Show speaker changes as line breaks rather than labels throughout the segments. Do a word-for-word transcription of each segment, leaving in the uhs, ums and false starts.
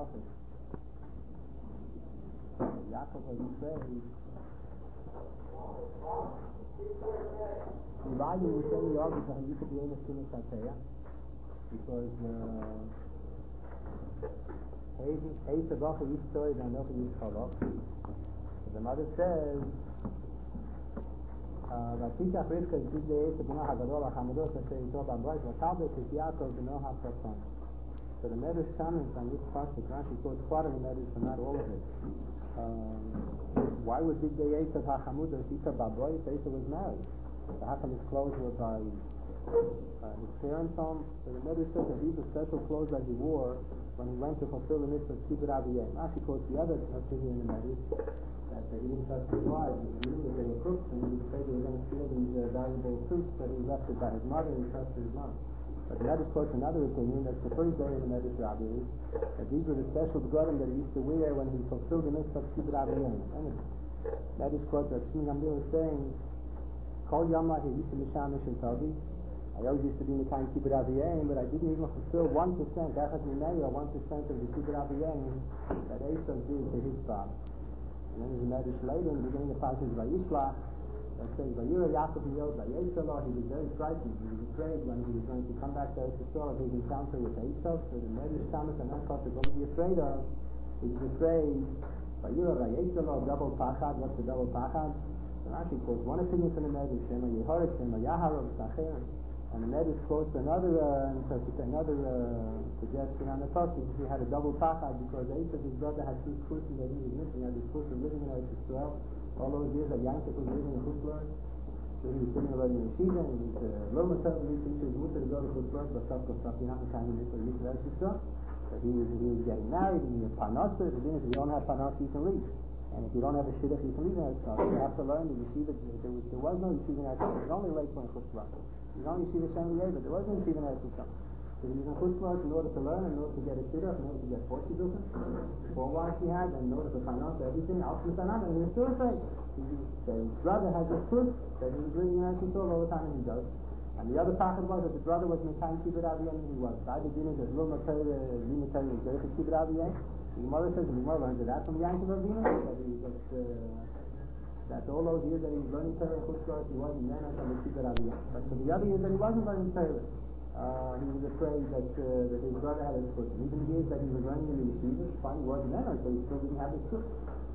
office. Yaakov was afraid. Dividing with any object that you could be able to finish Ataya because Eis Avacha Yishtoi V'Anocha Yishchalach. The mother says, "Vatikach Rivka Zidei Eis B'Noach Hagadol HaChamadot Asher Yitro B'Abrais V'Talbet Es Yaakov B'Noach HaPratan." So the Medrash comments on this pasuk. Rashi quotes part of the Medrash, but not all of it. Um, why would Zidei Eis of HaChamadot Yitro B'Abrais? Eis was married. So how come his clothes were by uh, his parents' home? So the Medrash says that these were special clothes that he wore when he went to fulfill the mitzvah of Kibbutz Aviyim. Rashi quotes the other opinion in the Medrash that he didn't touch his wives. He knew that they were crooks and he was afraid they were going to steal these uh, valuable suits that he left it by his mother and he trusted his mom. But the Medrash quotes another opinion that's the first day in the Medrash Rabbi that these were the special begadim that he used to wear when he fulfilled the mitzvah of Kibbutz Aviyim. And the Medrash quotes that Shimon Gamliel is saying, Kol Yamah he used to mishamish and tavi. I always used to be in the time Kibbutz Aviyim, but I didn't even fulfill one percent, Echad Minei, or one percent of the Kibbutz Aviyim that Esav did to his father. And then there's a Medrash later in the beginning of Parshas Vayishlach that says, Vayira Yaakov Miyod Vayeshallah. He was very frightened. He was afraid when he was going to come back to Eretz Yisrael of his encounter with Esav. So the Medrash comments on that part that don't be afraid of. He was afraid. Vayira Vayeshallah, double pachad. What's the double pachad? Rashi quotes one opinion from the Medrash, Shema Yehoret, Shema Yaharov, Sacher, and the Medrash quotes another uh, another uh, suggestion on the pasuk. He had a double pachad because Esav, his brother, had two kusim that he was missing. He had his kusim living in Eretz Yisrael all those years that Yankov was living in Chutzlar. So he was sitting already in Yeshiva, and he was a little bit of the teacher was mutter to go to Chutzlar, but stuff goes stuff. You have to kind of miss the Eretz Yisrael. But he was he was getting married, and he had parnasa. The thing is, if you don't have parnasa, you can leave. And if you don't have a shidduch, you can leave in Eretz. You have to learn the yeshiva. There was, there was no yeshiva in Eretz. There was only Lakeland in Chutzlar. There was only yeshiva Shem Yeh, but there was no yeshiva in Eretz. So he was in Chutzlar in order to learn, in order to get a shidduch, in order to get forty duchas, four wives he had, and in order to find out everything else with another. And he was still afraid. His brother had this proof that he was living in Eretz all the time, and he does. And the other part was that the brother was in the time Kibbutz Aviyim, and he was. By the dinner, there's Lul Matayr, Lul Matayr, Zerich Kibbutz Aviyim. The Gemara says, the Gemara learns that from Yankov Avinu, that he was, uh, that all those years that he was learning Torah in Chutzlar, he wasn't then until the Kibbutz Aviyim. But for the other years that he wasn't learning Torah, uh, he was afraid that, uh, that his brother had his foot. Even the years that he was learning in the yeshiva, finally wasn't then until he still didn't have his foot.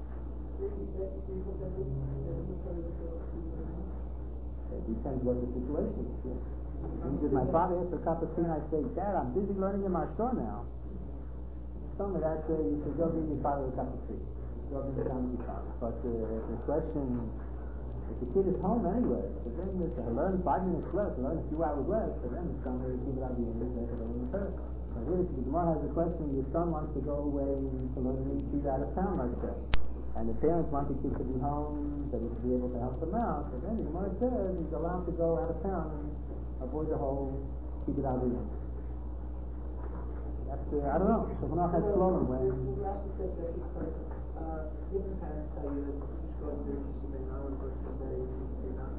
It depends what the situation is. Yeah. He said, my father asked for a cup of tea, and I say, Dad, I'm busy learning in Marshor now. Some of that, uh, you should go give your father a cup of tea. Go give your father. But uh, the question, if the kid is home anyway, so then you have to learn five minutes less, learn a few hours less, so then it's going to keep it out of the end of the third. So here, the Gemara has a question, your son wants to go away to learn an yeshiva out of town, let's say. And the parents want the kid to be home, so he should be able to help them out. So then the Gemara says he's allowed to go out of town and avoid the whole keep it out of the end. That's, uh, I don't know. Shulchan has Shlomo when
Rashi said that he could, uh, different parents tell you that you should go to the yeshiva and other person that you not.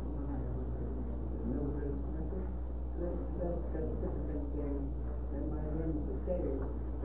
That's that's different than saying that my learning to say is.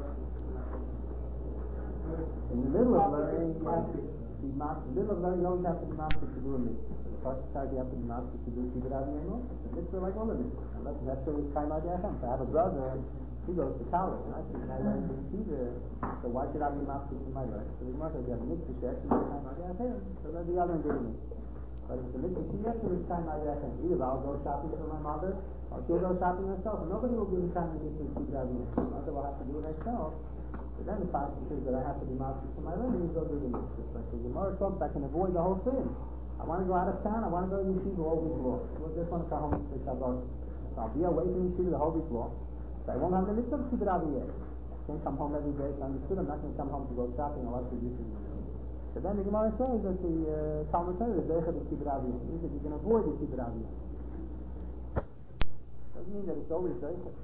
In the middle of learning, you have to be master. In the middle of learning, you always have to be master to do a mitzvah. So the first time you have to be master to do Kibbutz Aviyim also. It's a mitzvah like all of mitzvahs. And that's necessarily time out there. To have a brother, he goes to college, and I think I learn in yeshiva. So why should I be master to my learning? So the Gemara says you have a mitzvah she'esh, and time out there. So then the other one did a mitzvah. But if it's a mitzvah she'esh, it's time out there. Either I'll go shopping for my mother, or she'll go shopping herself. And nobody will be in time to do Kibbutz Aviyim. My mother will have to do it herself. So then the pasuk says that I have to be master for my learning, and go do the mitzvah. But the Gemara talks, I can avoid the whole thing. I want to go out of town, I want to go to yeshiva all week long. Well, just want to come home for Shabbat. So I'll be away from yeshiva the whole week long. So I won't have the mitzvah of Kibbutz Aviyim. I can't come home every day. It's understood. I'm not going to come home to go shopping or watch the YouTube. So then the Gemara says that the uh, Talmud Torah is Zechad of Kibbutz Aviyim. It means that you can avoid the Kibbutz Aviyim. Doesn't mean that it's always Zechad.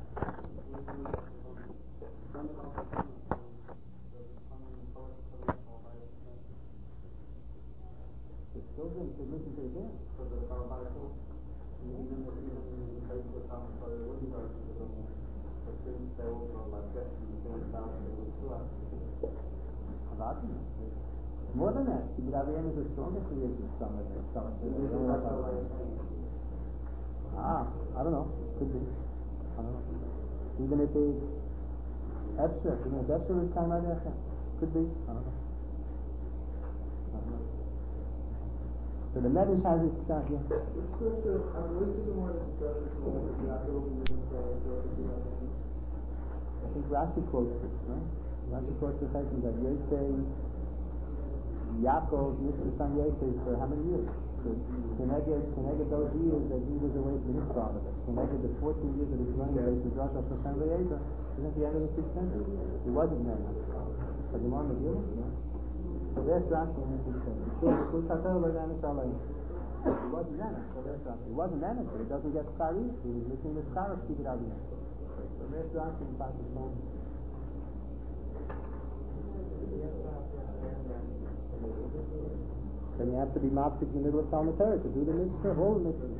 The children should listen to the dance.
So the Barabbas, even even the place where Talmud Torah would be learned, so since they all from like that, the same time they were still out.
More than that, Kibbutz Aviyim is a stronger creation of some of the some of the Ah, I don't know. Could be. I don't know. Even if it's Efsher, even if Efsher is Kaim Adiyachem. Could be. I don't know. I don't know. So the Medrash has its shot here.
Which scripture, I mean, which is the one that discusses the one that Yaakov is in the
I think Rashi quotes this, right? Rashi quotes the fact that Yosef, Yaakov, Yosef son Yosef for how many years? Keneged, Keneged those years that he was away from his father. Keneged the fourteen years that he was running away from Rosh Hashanah V'Yezer. Isn't the end of the sixth century? He wasn't there. But the Gemara Megillah, yeah. So there's Rashi in this discussion. Sure, the Kul Chatel V'Gan Shalom. He wasn't there. So there's Rashi. He wasn't there, but he doesn't get Schar either. He was missing the Schar of Kibbutz Aviyim. So there's Rashi in Pakistan. Then you have to be mafsik in the middle of Talmud Torah to do the mitzvah, all the mitzvah.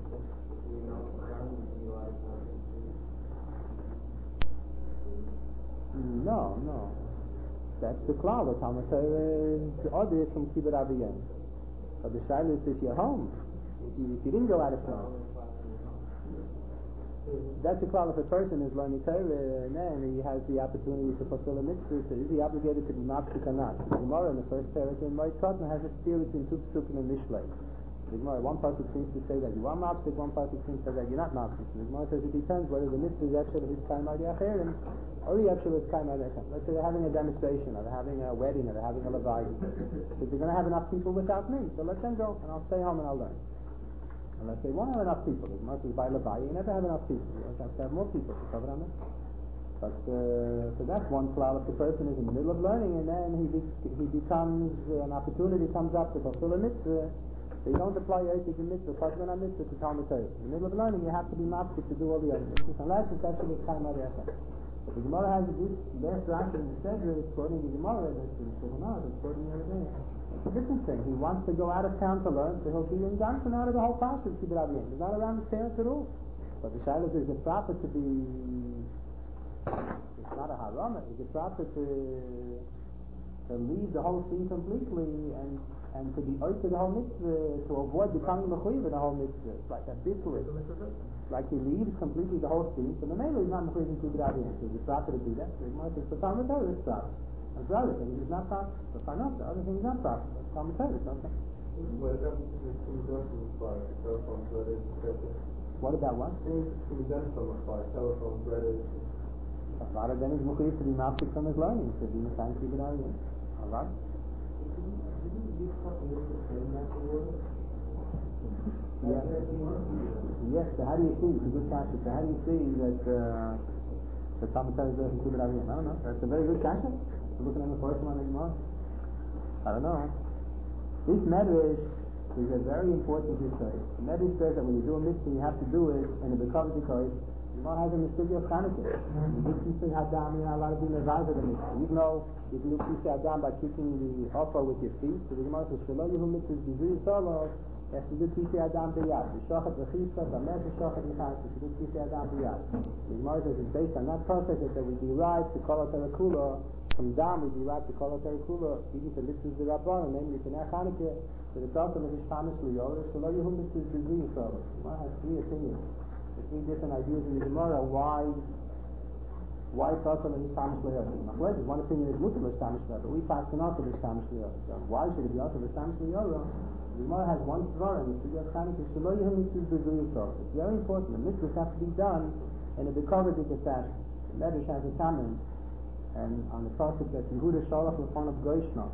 No, no. That's the cloud. The Talmud Torah is the other from Kibbutz Aviyim. But the shaila is if you're home, if you, if you didn't go out of town. That's the cloud if a person is learning Torah and then he has the opportunity to fulfill a mitzvah. So is he obligated to be mafsik or not? The Gemara in the first parak in Moed Katan has a steer between two psukim and Mishlei. The Gemara, one pasuk seems to say that you are mafsik, one pasuk seems to say that you're not mafsik. The Gemara says it depends whether the mitzvah is actually his kaim adiacherim or the actual is kaim adiachem. Let's say they're having a demonstration, or they're having a wedding, or they're having a levaya. Because they're going to have enough people without me, so let them go, and I'll stay home and I'll learn. Unless they won't have enough people. The Gemara says by levaya you never have enough people. You have to have more people to cover on it. But uh, so that's one cloud if the person is in the middle of learning and then he be, he becomes uh, an opportunity comes up to fulfill a mitzvah. They don't apply Yosef in mitzvah, Chazman on mitzvah to Talmud Torah. In the middle of learning, you have to be mafsik to do all the other mitzvahs, unless it's actually Kaim Adiyachem. The Gemara has this last Rashi in the Sedra is quoting the Gemara that's in Shulchan Aruch, it's quoting the other day. It's a different thing. He wants to go out of town to learn, so he'll be in Johnson out of the whole parsha of Kibbutz Aviyim. He's not around his parents at all. But the Shiloh is a prophet to be. It's not a harama. It's a prophet to to leave the whole scene completely and and to be out to the whole mitzvah, to avoid becoming mechuyev in the whole mitzvah. It's like a bittul. Like he leaves completely the whole scene. So the Mele is not mechuyev in Kibbutz Aviyim. So the prophet to do that. So the Gemara says, for Talmud Torah, it's prophet. And for other things, it's not prophet. For Chanukah, the other thing is not prophet. But Talmud Torah, it's okay.
What about the King Johnson by telephones, letters, et cetera?
What about what?
Things King Johnson by telephones, letters.
A lot of them is mechuyev to be mafsik from his learning. To be Messiah Kibbutz Aviyim. A lot. Yes. Yes, so how do you see? It's a good question. So how do you see that uh, the Talmud Torah is there from Kibbutz Aviyim? I don't know. That's a very good question. We're looking at the first one anymore. I don't know. This medrash is a very important history. The medrash says that when you do a mitzvah, you have to do it in a bekavod because the Gemara has a mitzvah of Chanukah. You do Kisei Hadam, you're not allowed to be mevazeh the mitzvah. Even though you can do Kisei Hadam by kicking the offer with your feet, so the Gemara says, Shelo Yehu mitzvah b'zui solo, you have to do Kisei Hadam b'yad. B'shochet v'chisa, b'amed b'shochet v'chas, you should do Kisei Hadam b'yad. The Gemara says it's based on that process that we derive to Kol HaTerakula, from Dam we derive to Kol HaTerakula, even to mitzvahs b'Rabbanan, namely Kinei Chanukah, to the Tzaltel of Ishtamis L'Yorah, Shelo Yehu mitzvah b'zui solo. The Gemara has three opinions. The three different ideas in the Gemara why why Tzaltel and Ishtamis L'Yorah. One opinion is Mutar L'Ishtamis L'Yorah, but we pass an also L'Ishtamis L'Yorah. So why should it be also L'Ishtamis L'Yorah? The Gemara has one svara in the Sugya Chanukah, Shelo Yehu mitzvah b'zui solo. It's very important. The mitzvahs have to be done in a bekavod fashion. The Medrash has a comment and on the pasuk that Yehuda Shalach l'fon of Goishna.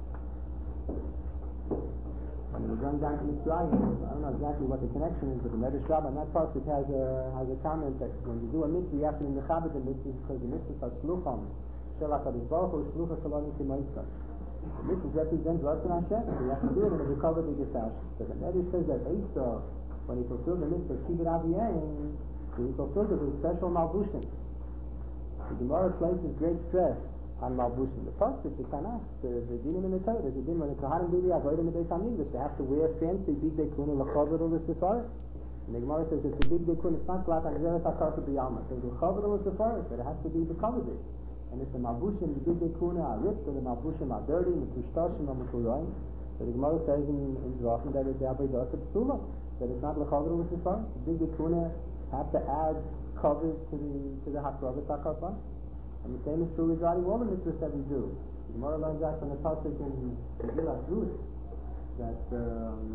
When we're going down to Mitzrayim, I don't know exactly what the connection is, but the Medrash Rabbah on that pasuk has a has a comment that when you do a mitzvah, you have to be mechabed the mitzvah because the mitzvahs are shlucham shel HaKadosh Baruch Hu shlucha shalonim k'motzah. The mitzvahs represent Ratzon Hashem, so you have to do it in a bekavod fashion. So the Medrash says that Esau, when he fulfilled the mitzvah of Kibbutz Aviyim, he fulfilled it with special malbushim. The Gemara places great stress on malbushim. The pasuk, the Tanakh, the, the dinim in the Torah, the din when the Kohanim do the avodah in the Beis Hamikdash, they have to wear fancy big bekuna lachavod or the sefarim. And the Gemara says it's a big dikun. It's not like Agzeres HaKarka B'Yalma. So the Chavadal is the first, but it has to be the Kavadit. And if the Malbushim, the big dikun are ripped, or the Malbushim are dirty, the Tushtoshim, or the Kuroim, so the Gemara says in, in Zvachim that it's the Abaydos of Psula, that it's not the Chavadal is the first. The big dikun have to add covers to the to the Hakravat HaKarpa. And the same is true regarding all the mitzvahs that we do. The Gemara learns that from the pasuk in Megillas Ruth, that um,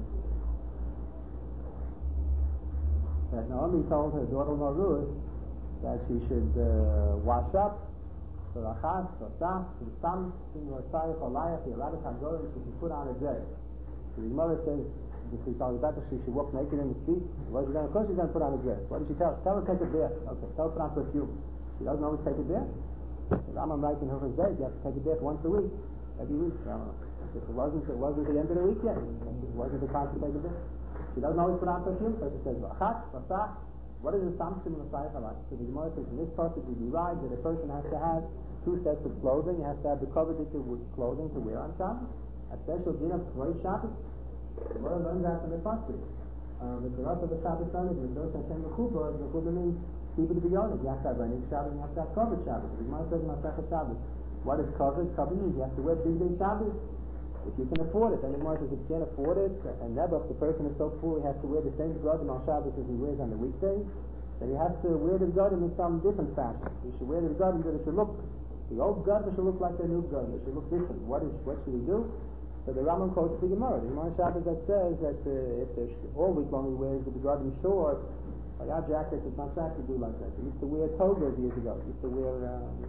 that Naomi told her daughter-in-law Ruth that she should uh, wash up for Achas, for Sach, for the Sam, for Saif, for Layach, the Rabbit HaGorim, she should put on a dress. So the Gemara says, if she told her that she should walk naked in the street, what is she going to, of course she's going to put on a dress. What did she tell her? Tell her to take a bath. Okay, tell her to put on perfume. She doesn't always take a bath. The Rambam writes in Hilchos Zayt, you have to take a bath once a week, every week. If it wasn't, it wasn't the end of the week yet. It wasn't the time to take a bath. She doesn't always put on perfume, so she says, V'achat, v'sach. What is the samsim of the Saif HaLach? So the Gemara says, in this passage we derive that a person has to have two sets of clothing. He has to have the covered clothing to wear on Shabbos. A special din of Kvoid Shabbos. The Gemara learns that from the passage. Um, the Torah of the Shabbos Sunday, the Dos Hashem Mechubah, the Mechubah means keep it to be honest. You have to have Reinik Shabbos, you have to have covered Shabbos. The Gemara says in Masechet Shabbos, what is covered? Covered means you have to wear big day Shabbos. If you can afford it, then the Gemara says if you can't afford it, and Nebuch, the person is so poor he has to wear the same B'gadim on Shabbos as he wears on the weekdays, then he has to wear the B'gadim in some different fashion. He should wear the B'gadim that it should look, the old B'gadim should look like the new B'gadim. It should look different. What is, what should he do? So the Rambam quotes the Gemara. The Gemara Shabbos that says that uh, if they're all week long he wears the B'gadim short, like our jackets, it's not sack to do like that. He used to wear togas years ago. He used to wear um,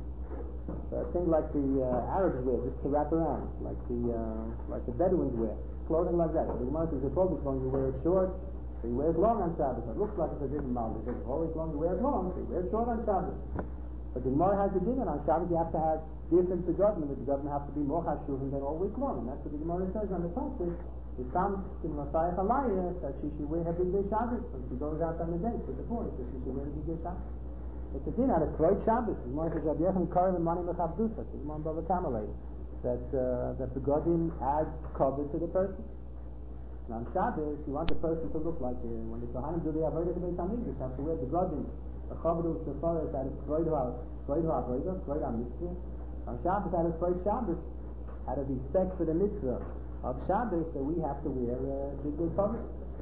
a thing like the uh, Arabs wear, just to wrap around, like the uh, like the Bedouins wear, clothing like that. So the Gemara says if all week long you wear it short, so he wears long on Shabbos. It looks like it's a different model. If all week long you wear it long, so he wears short on Shabbos. But the Gemara has a din on Shabbos you have to have different begadim. The begadim have to be more chashuvim than all week long, and that's what the Gemara says on the passage. The Sam in Masayach Alaya that she should wear her big day Shabbos when she goes out on the date with the boys, that she should wear the big day Shabbos. It's a din out of Kvoid Shabbos. The Gemara says Rabbi Yechon Karim and Mani Mechavdusa. The Gemara Bava Kamalei that uh, that the begadim adds cover to the person. Now on Shabbos you want the person to look like uh, when the Kohanim do the avodah of the Beit Hamikdash, have to wear the begadim. The Chavadu Sefaris out of Kvoid Ha Kvoid Ha Avodah, Kvoid Ha Mitzvah. On Shabbos out of Kvoid Shabbos, out of respect for the mitzvah of Shabbos, that we have to wear uh, big day cover.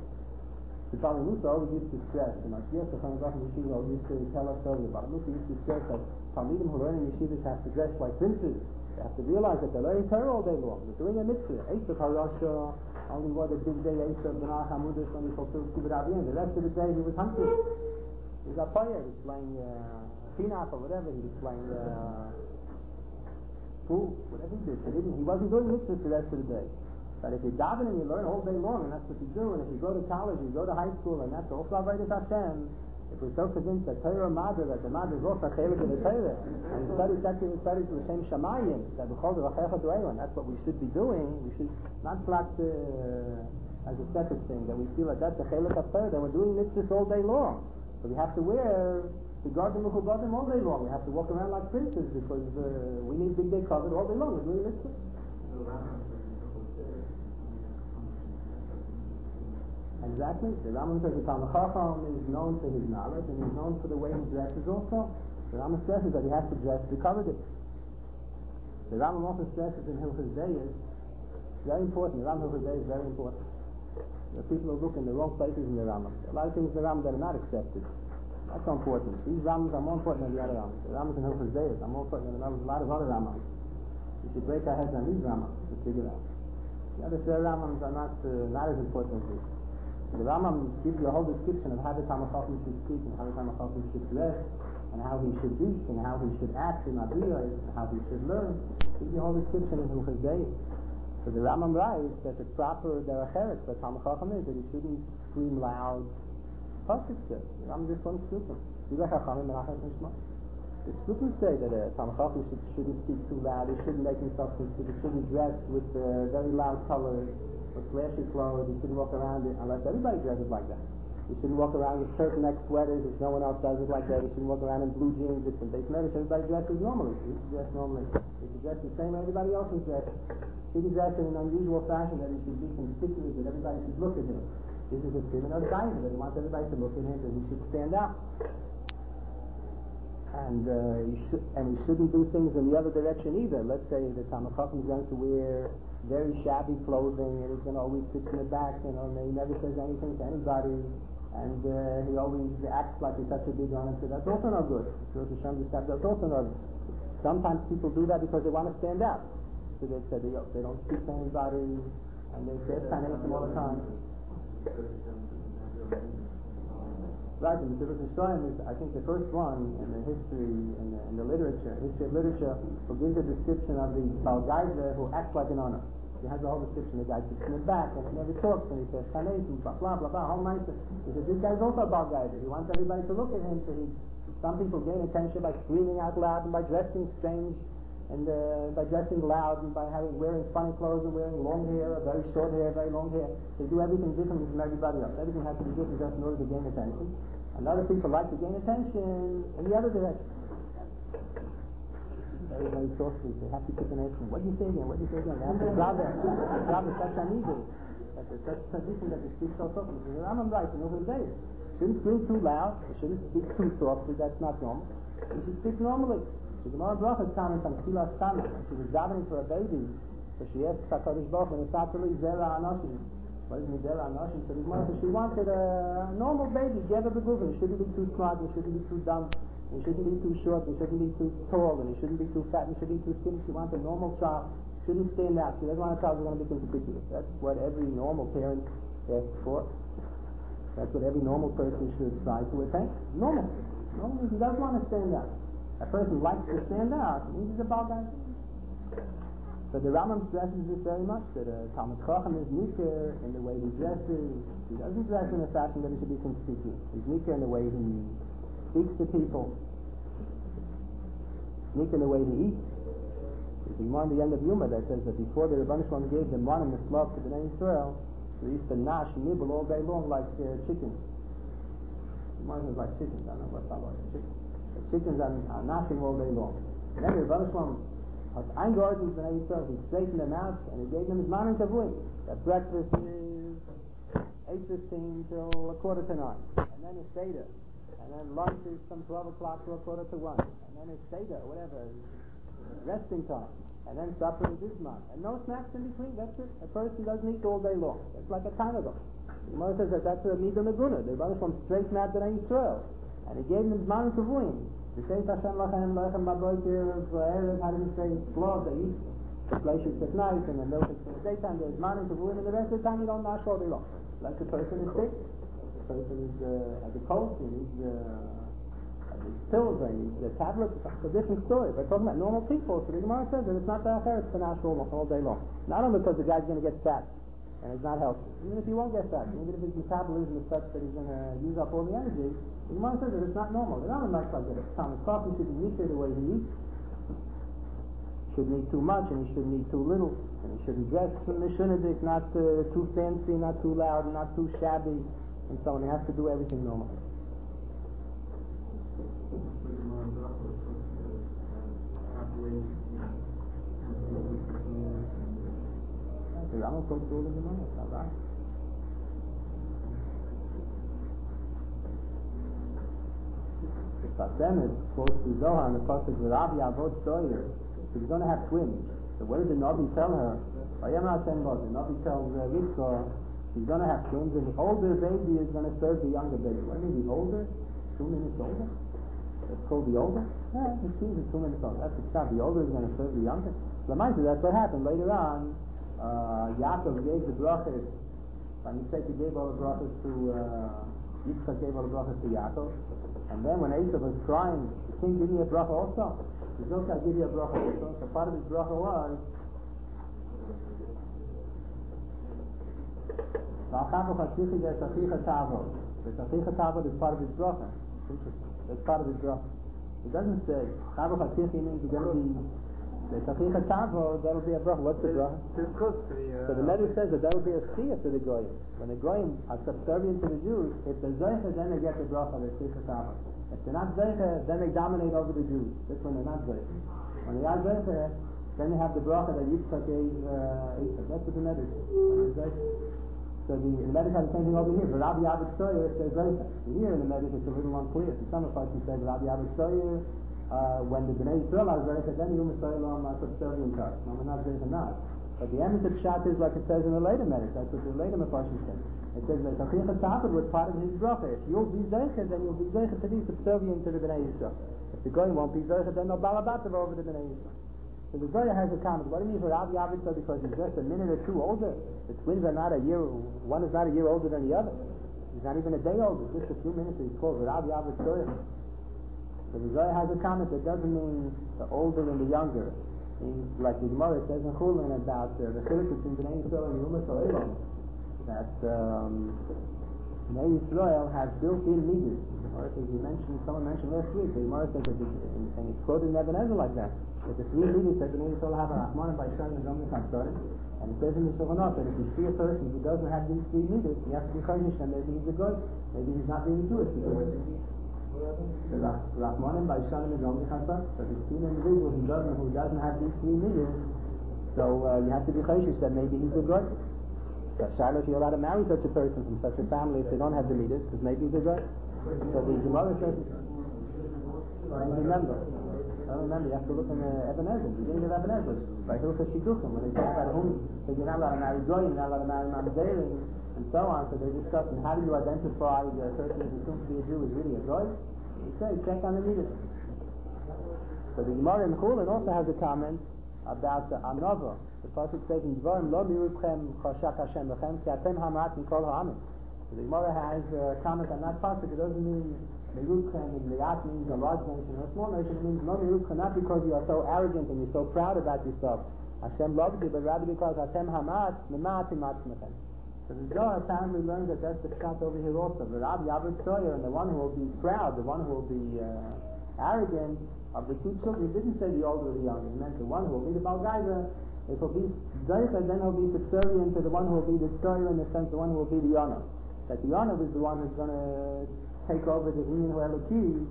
The Bali Musa always used to stress, and Mashiach the Chachamim of Yeshiva always used to tell us over. The Bali Musa used to stress that Talmidim who learn in yeshivas have to dress like princes. They have to realize that they're learning Torah all day long. They're doing a mitzvah. Esav Harasha only wore the big day Esav B'nai Hamudas when he fulfilled Kibbut Avim. The rest of the day he was hunting. He was a fire. He was playing uh, pinap or whatever. He was playing uh, pool, whatever he did. He, didn't, he wasn't doing mitzvahs the rest of the day. But if you daven and you learn all day long, and that's what you do, and if you go to college, you go to high school, and that's also Avodas Hashem, if we're so convinced that Torah Madra, that the Madra is also Chelik of the Torah, and we study secular studies with Shem Shamayim, that we call the Vachecha Do'elan, that's what we should be doing. We should not flat uh, as a separate thing, that we feel that that's the Chelik of Torah, that we're doing mitzvahs all day long. So we have to wear the Garden Mechubadim all day long. We have to walk around like princes, because uh, we need big day covered all day long. We're doing mitzvahs. Exactly. The Rambam says the Talmud Chacham is known for his knowledge, and he's known for the way he dresses also. The Rambam stresses that he has to dress to cover it. The Rambam also stresses in Hilchos Zayis, very important. The Rambam Hilchos Zayis is very important. The people who look in the wrong places in the Rambam. A lot of things in the Rambam that are not accepted. That's so important. These Rambams are more important than the other Rambams. The Rambams in Hilchos Zayis are more important than a lot of other Rambams. We should break our heads on these Rambams to figure out. The other three Rambams are not uh, not as important as these. The Rambam gives you a whole description of how the Talmud Chacham should speak, and how the Talmud Chacham should dress, and how he should eat, and how he should act in Abiyah, and how he should learn. Gives you a whole description in Hilchos Zayis. So the Rambam writes that the proper derech eretz for Talmud Chacham is that he shouldn't scream loud pasuk says. The Rambam just wants to do The Sufis say that a Talmud Chacham should, shouldn't speak too loud, he shouldn't make himself sensitive, he shouldn't dress with uh, very loud colors, with flashy clothes, he shouldn't walk around it, unless everybody dresses like that. He shouldn't walk around with turtleneck sweaters if no one else does it like that. He shouldn't walk around in blue jeans, it's some base measure. Everybody dresses normally. He should dress normally. He should dress the same way everybody else is dressed. He shouldn't dress in an unusual fashion that he should be conspicuous, that everybody should look at him. He This is a siman of Gaiva, that he wants everybody to look at him, and he should stand out. And uh, he should, and he shouldn't do things in the other direction either. Let's say the Talmid Chacham is going to wear very shabby clothing, and he's going to always sit in the back, you know, and he never says anything to anybody, and uh, he always acts like he's such a big honor. So that's also not good. That's also not good. Sometimes people do that because they want to stand out. So they say they, they don't speak to anybody, and they say Tanaitim all the time. Right, and the Mesilas Yesharim is, I think, the first one in the history, in the, in the literature, history of literature, who gives a description of the Baal Gaiva who acts like an honor. He has the whole description. The guy sits in the back and he never talks, and he says Tanaitim, blah blah blah blah. How nice! He says this guy's also a Baal Gaiva. He wants everybody to look at him. So he, some people gain attention by screaming out loud and by dressing strange, and uh, by dressing loud and by having wearing funny clothes and wearing long hair, or very short hair, very long hair. They do everything differently from everybody else. Everything has to be different just in order to gain attention. And other people like to gain attention in the other direction. Everybody talks to you. They have to keep an answer. What do you say again? What do you say again? They have to grab it. Grab it such an easy. That there's such tradition that they speak so softly. I'm right. You know who they is. Shouldn't scream too loud. They shouldn't speak too softly. That's not normal. You should speak normally. The Gemara Bracha is coming from Tfilas Tana. She was davening for a baby, so she asked HaKadosh Baruch Hu, "Nesatali Zera Anoshim." What is Zera Anoshim? So the Gemara said she wanted a normal baby, Geva Beguvin. It shouldn't be too smart, it shouldn't be too dumb, it shouldn't be too short, it shouldn't be too tall, and it shouldn't be too fat, and it shouldn't be too skinny. She wants a normal child. Shouldn't stand out. She doesn't want a child who's going to be conspicuous. That's what every normal parent asks for. That's what every normal person should try to attain. Normal. Normal means he doesn't want to stand out. A person likes to stand out, and he's a Baal Gaiva. So the Rambam stresses this very much, that a Talmid Chacham is nikar in the way he dresses. He doesn't dress in a fashion that he should be conspicuous. He's nikar in the way he speaks to people. Nikar in the way he eats. There's a Gemara at the end of Yuma that says that before the Rebbeinu Shalom gave the man and the slav to the Bnei Yisrael, they used to nash nibble all day long like uh, chickens. The Gemara is like chickens. I don't know what's that like chickens. The chickens are, are gnashing all day long. And then the Rebbeinu Shalom has eingeordnet Bnei Yisrael. He straightened them out and he gave them his man and kavuim. That breakfast is eight fifteen till a quarter to nine, and then a seder, and then lunch is from twelve o'clock to a quarter to one, and then a seder, whatever, resting time, and then supper is this month, and no snacks in between. That's it. A person doesn't eat all day long. It's like a time ago. The Gemara says that that's a midah meguna. The Rebbeinu Shalom straightened out Bnei Yisrael, and he gave them his man and kavuim. The Sheit Hashem lachem lechem baboiker v'erev. How do you say blood? They eat glaciers at night, and the milk is in the daytime. There's man and kavuim, and the rest of the time you don't nash all day long. Like a person is sick, a person is uh, has a cold, he needs uh, pills, he needs uh, tablets. It's a different story. We're talking about normal people. So the Gemara says that it's not that fair to nash all, all day long. Not only because the guy's going to get fat and it's not healthy. Even if he won't get fat, even if his metabolism is such that he's going to use up all the energy, the Gemara says that it's not normal. It's not like that. Talmid Chacham should be neat the way he eats. Shouldn't eat too much, and he shouldn't eat too little, and he shouldn't dress mishunadik, not uh, too fancy, not too loud, not too shabby, and so on. He has to do everything normal. The Rambam comes to all in the morning. It's not right. The Pasem is quotes the Zohar and the Pasuk Rabbi Avot Soyer. She's going to have twins. So what did the Navi tell her? The Navi tells uh, Rivka she's going to have twins, and the older baby is going to serve the younger baby. What do you mean, the older? Two minutes older? That's called the older? Yeah, the twins are two minutes older. That's the stuff. The older is going to serve the younger. So mind you, that's what happened. Later on, uh, Yaakov gave the brachas. By mistake, he gave all the brachas to, uh, Yitzchak gave all the brachas to Yaakov. And then when Esav was crying, the king gave me a bracha also. He said, okay, I'll give you a bracha also. So part of his bracha was, V'achavu chashichi v'esachicha tavod. V'esachicha tavod is part of his bracha. That's part of his bracha. It doesn't say, Chavu chashichi means you're going to be, v'esachicha tavod, that'll be a bracha. What's the bracha? So the Medrash says that that'll be a chiyah to the goyim. When the goyim are subservient to the Jews, if they're zeicha, then they get the bracha, v'esachicha tavod. If they're not zeicha, then they dominate over the Jews. That's when they're not zeicha. When they are zeicha, then they have the bracha that Yitzchak gave uh, Esav. That's what the Medrash says. So So the, the Medrash has the same thing over here. Rabbi Yavid Stoyer says Zoycha. Here in the Medrash it's a little unclear. So some of us say Rabbi Yavid Stoyer, uh, when the Bnei Yisrael are Zoycha, then you must say Lom subservient charge. No, we're not Zoycha not. But the emes of Pshat is like it says in the later Medrash. That's what the later Mefarshim says. It says that Tachiach Tzapid was part of his bracha. If you'll be Zoycha, then you'll be Zoycha to be subservient to the Bnei Yisrael. If the Goy won't be Zoycha, then no Balabatav over the Bnei Yisrael. So the Zohar has a comment. What do you mean for Rabbi Yavitzah? Because he's just a minute or two older. The twins are not a year, one is not a year older than the other. He's not even a day older. Just a few minutes. He's called Rabbi Yavitzah. So the Zohar has a comment that doesn't mean the older and the younger. It means like the Gemara says in Chulin about uh, the chiluk between Bnei Yisrael and Yumas Ha'olam. That um, Bnei Yisrael has built-in midas. Or as we mentioned, someone mentioned last week, the Gemara says that, it, and it's quoted in Eben Ezer like that. That the three leaders that Bnei Yisrael have are Rahman and Baishan and Gomri Chasarim, and it says in the Shulchan Aruch that if you see a person who doesn't have these three leaders, you have to be chayish, and maybe he's a god, maybe he's not really Jewish. The Rahman and Baishan and Gomri Chasarim. So if you see an individual who doesn't who doesn't have these three leaders, so uh, you have to be chayish that maybe he's a god. So Shiloh, you're allowed to marry such a person from such a family if they don't have the leaders, because maybe he's a god. So the Gemara says, I don't remember. I don't remember. You have to look in uh, Eben Ezer, the beginning of Eben Ezer, by Hilchah Shidduchim, when they talk about whom, so you're not allowed to marry Goy, you're not allowed to marry Mamzerim, and so on. So they're discussing how do you identify the person who's assumed to be a Jew is really a Goy? You say, check on the leaders. So the Gemara in Chulin also has a comment about the Anova. The pasuk says in Dvarim, Lo mirubchem chashak Hashem b'chem, ki atem hamat mikol ha'amim. So the Gemara has a comment on that pasuk. It doesn't mean Merubchem and Liat means a large nation or a small nation. It means no Merubchem, not because you are so arrogant and you're so proud about yourself. Hashem loves you, but rather because Hashem hamat mimat imatzmechem. So the Zohar apparently learns that that's the shot over here also. The Rabbi Yavid Sawyer and the one who will be proud, the one who will be uh, arrogant of the two children, he didn't say the older or the younger. He meant the one who will be the Balgaiva. If he'll be Zaycha, then he'll be subservient to the one who will be the Sawyer, in the sense the one who will be the Yonah. That the Yonah is the one who's going to take over the Inyan Hu'elokih.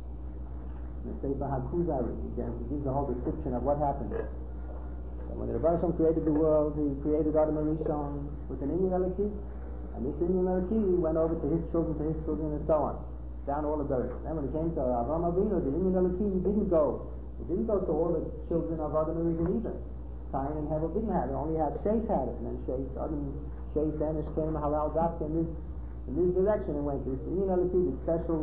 The Sefer HaKuzari, again, he gives the whole description of what happened. So when the Rebbe Hashem created the world, he created Adam Rishon with an Inyan Hu'elokih, and this Inyan Hu'elokih went over to his children, to his children, and so on, down all the dirt. Then when it came to Avraham Avinu, the Inyan Hu'elokih didn't go. It didn't go to all the children of Adam Rishon either. Cain and Hevel didn't have it, only had Sheikh had it, and then Sheikh, Adam, Sheikh, Danish came, Halal Dafka, and this in this direction it went. This Inyan Hu'elokih, the special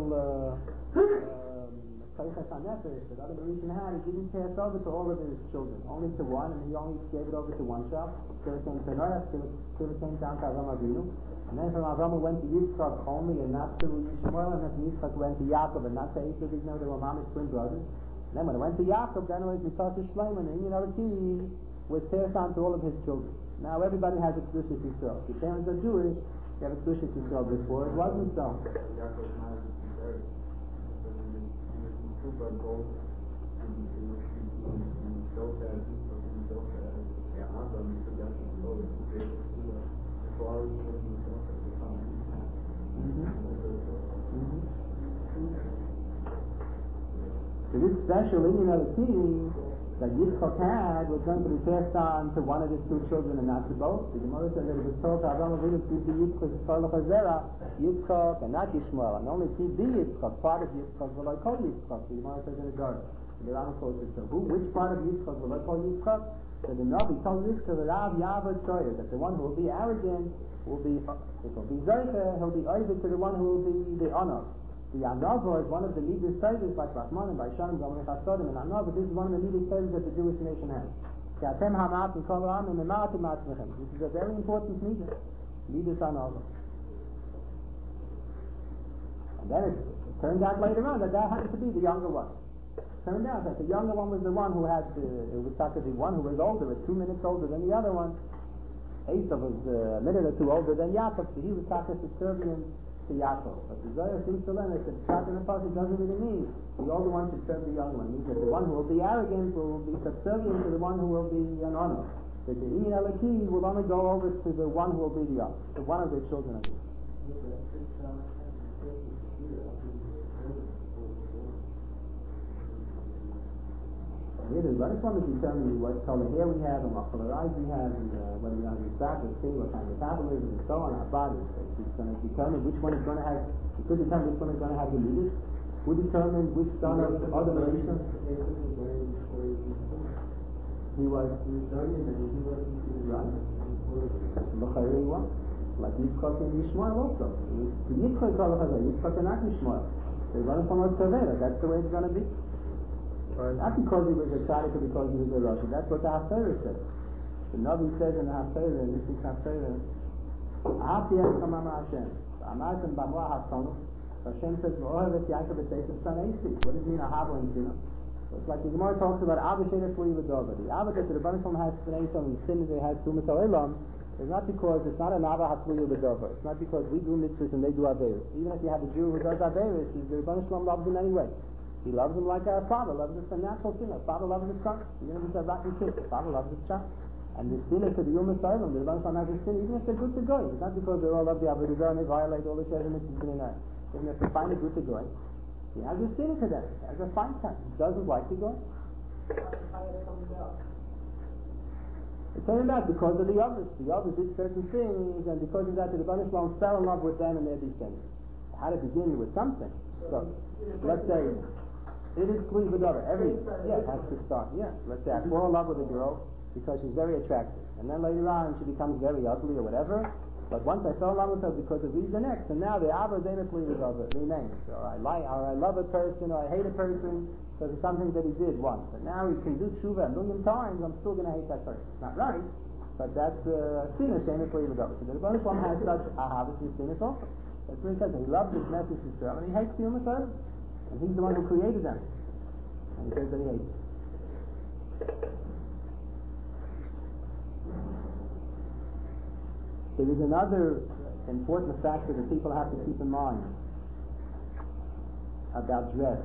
Kaychas HaNefesh that other Rishon had, he didn't pass over to all of his children, only to one, and he only gave it over to one child. Till it came to Noach, till it came down to Avraham Avinu, and then from Avraham went to Yitzchak only, and not to Yishmael, and then from Yitzchak went to Yaakov, and not to Esav, even though they were Mamish twin brothers. And then when it went to Yaakov, then it was Mitzvah Shleim, and the Inyan Hu'elokih was passed on to all of his children. Now everybody has a Kedushas Yisrael. If your parents are Jewish, you have a Kedushas Yisrael. Before it wasn't so. So this special Inyan Hu'elokih that Yitzchak had was going to be passed on to one of his two children and not to both. The Gemara says that it was told to Avraham Avinu to be Yitzchak, Yitzchak, and not Yishmael, and only to be Yitzchak, part of Yitzchak, will I call Yitzchak. The Gemara says in the garden. The Rambam quotes it. So who, which part of Yitzchak will I call Yitzchak? So the Navi told this to the Rav Yaavad Sawyer, that the one who will be arrogant will be, if he'll be Zaycha, he'll be over to the one who will be the honor. The Anava is one of the leaders saviors like Rahman and Baishan and Gomri Chasarim, and Anava, this is one of the leaders saviors that the Jewish nation has. This is a very important leader. Leaders Anava. And then it turned out later on that that happened to be the younger one. It turned out that the younger one was the one who had, uh, it was thought to be one who was older, was two minutes older than the other one. Esav was uh, a minute or two older than Yaakov, so he was thought to subservient to Yaakov. But the Zohar seems to learn that the Pshat in the pasuk doesn't really mean the older one should serve the younger one. It means that the one who will be arrogant will be subservient to the one who will be an honor. That the Inyan Hu'elokih will only go over to the one who will be the honor, to one of the children of Israel. Here, the Rebbeinu Shalom is determining what color hair we have and what color eyes we have and uh, whether we have a fat or skin, what kind of metabolism and so on, our body. So it's going to determine which one is going to have, it could determine which one is going to have the leaders. Who determines which son of other relations? He was, right. L'chayri was. Like Yitzchak and Yishmael also. Yitzchak and not Yishmael. The Rebbeinu Shalom was Kaveh. That's the way it's going to be. Right. Not because he was a tzaddik or because he was a Rosh. That's what the Haftarah says. The Navi says in the Haftarah, in this week's Haftarah, Ahavti Eschem Amar Hashem. Amartem B'moah Hasonu. Hashem says, V'ohev et Yaakov et Esav Son Eisi. What does it mean, Ahava and Sinah? So it's like the Gemara talks about Abba Sheder Fli V'Dova. The Abba that the Rebbeinu Shalom has Son Eisi and the sin that they had Tumas HaOlam is not because it's not an Abba Hasli V'Dova. It's not because we do mitzvahs and they do Averis. Even if you have a Jew who does Averis, the Rebbeinu Shalom loves him anyway. He loves him like a father loves his son. Natural thing. A father loves his son. Even if he's a rotten kid, a father loves his child. And the sin is to the human soul. The Rebbeinu Shalom has a sin, even if they're good to go. It's not because they all love the Avodah Zarah and they violate all the Shezim mitzvahs in the Even if they find it good to go, he has a sin to them. He has a fine time. He doesn't like to go. It came about because of the others. The others did certain things, and because of that, the Rebbeinu Shalom fell in love with them and their descendants. It had to begin with something. So, let's say, it is Kli V'Dova. Every, yeah, it has to start. Yeah, let's say I fall in love with a girl because she's very attractive. And then later on she becomes very ugly or whatever. But once I fell in love with her because of reason X, and now the Abba Zayna Kli V'Dova remains. Or I like, or I love a person, or I hate a person because of something that he did once. But now he can do tshuva a million times, I'm still going to hate that person. It's not right, but that's a sin of Zayna Kli V'Dova. So the Rebbeinu Shalom has such a habit to sin also. That's what he says. He loves this message to Israel, and he hates the human soul. And he's the one who created them. And he says that he hates them. There is another important factor that people have to keep in mind about dress.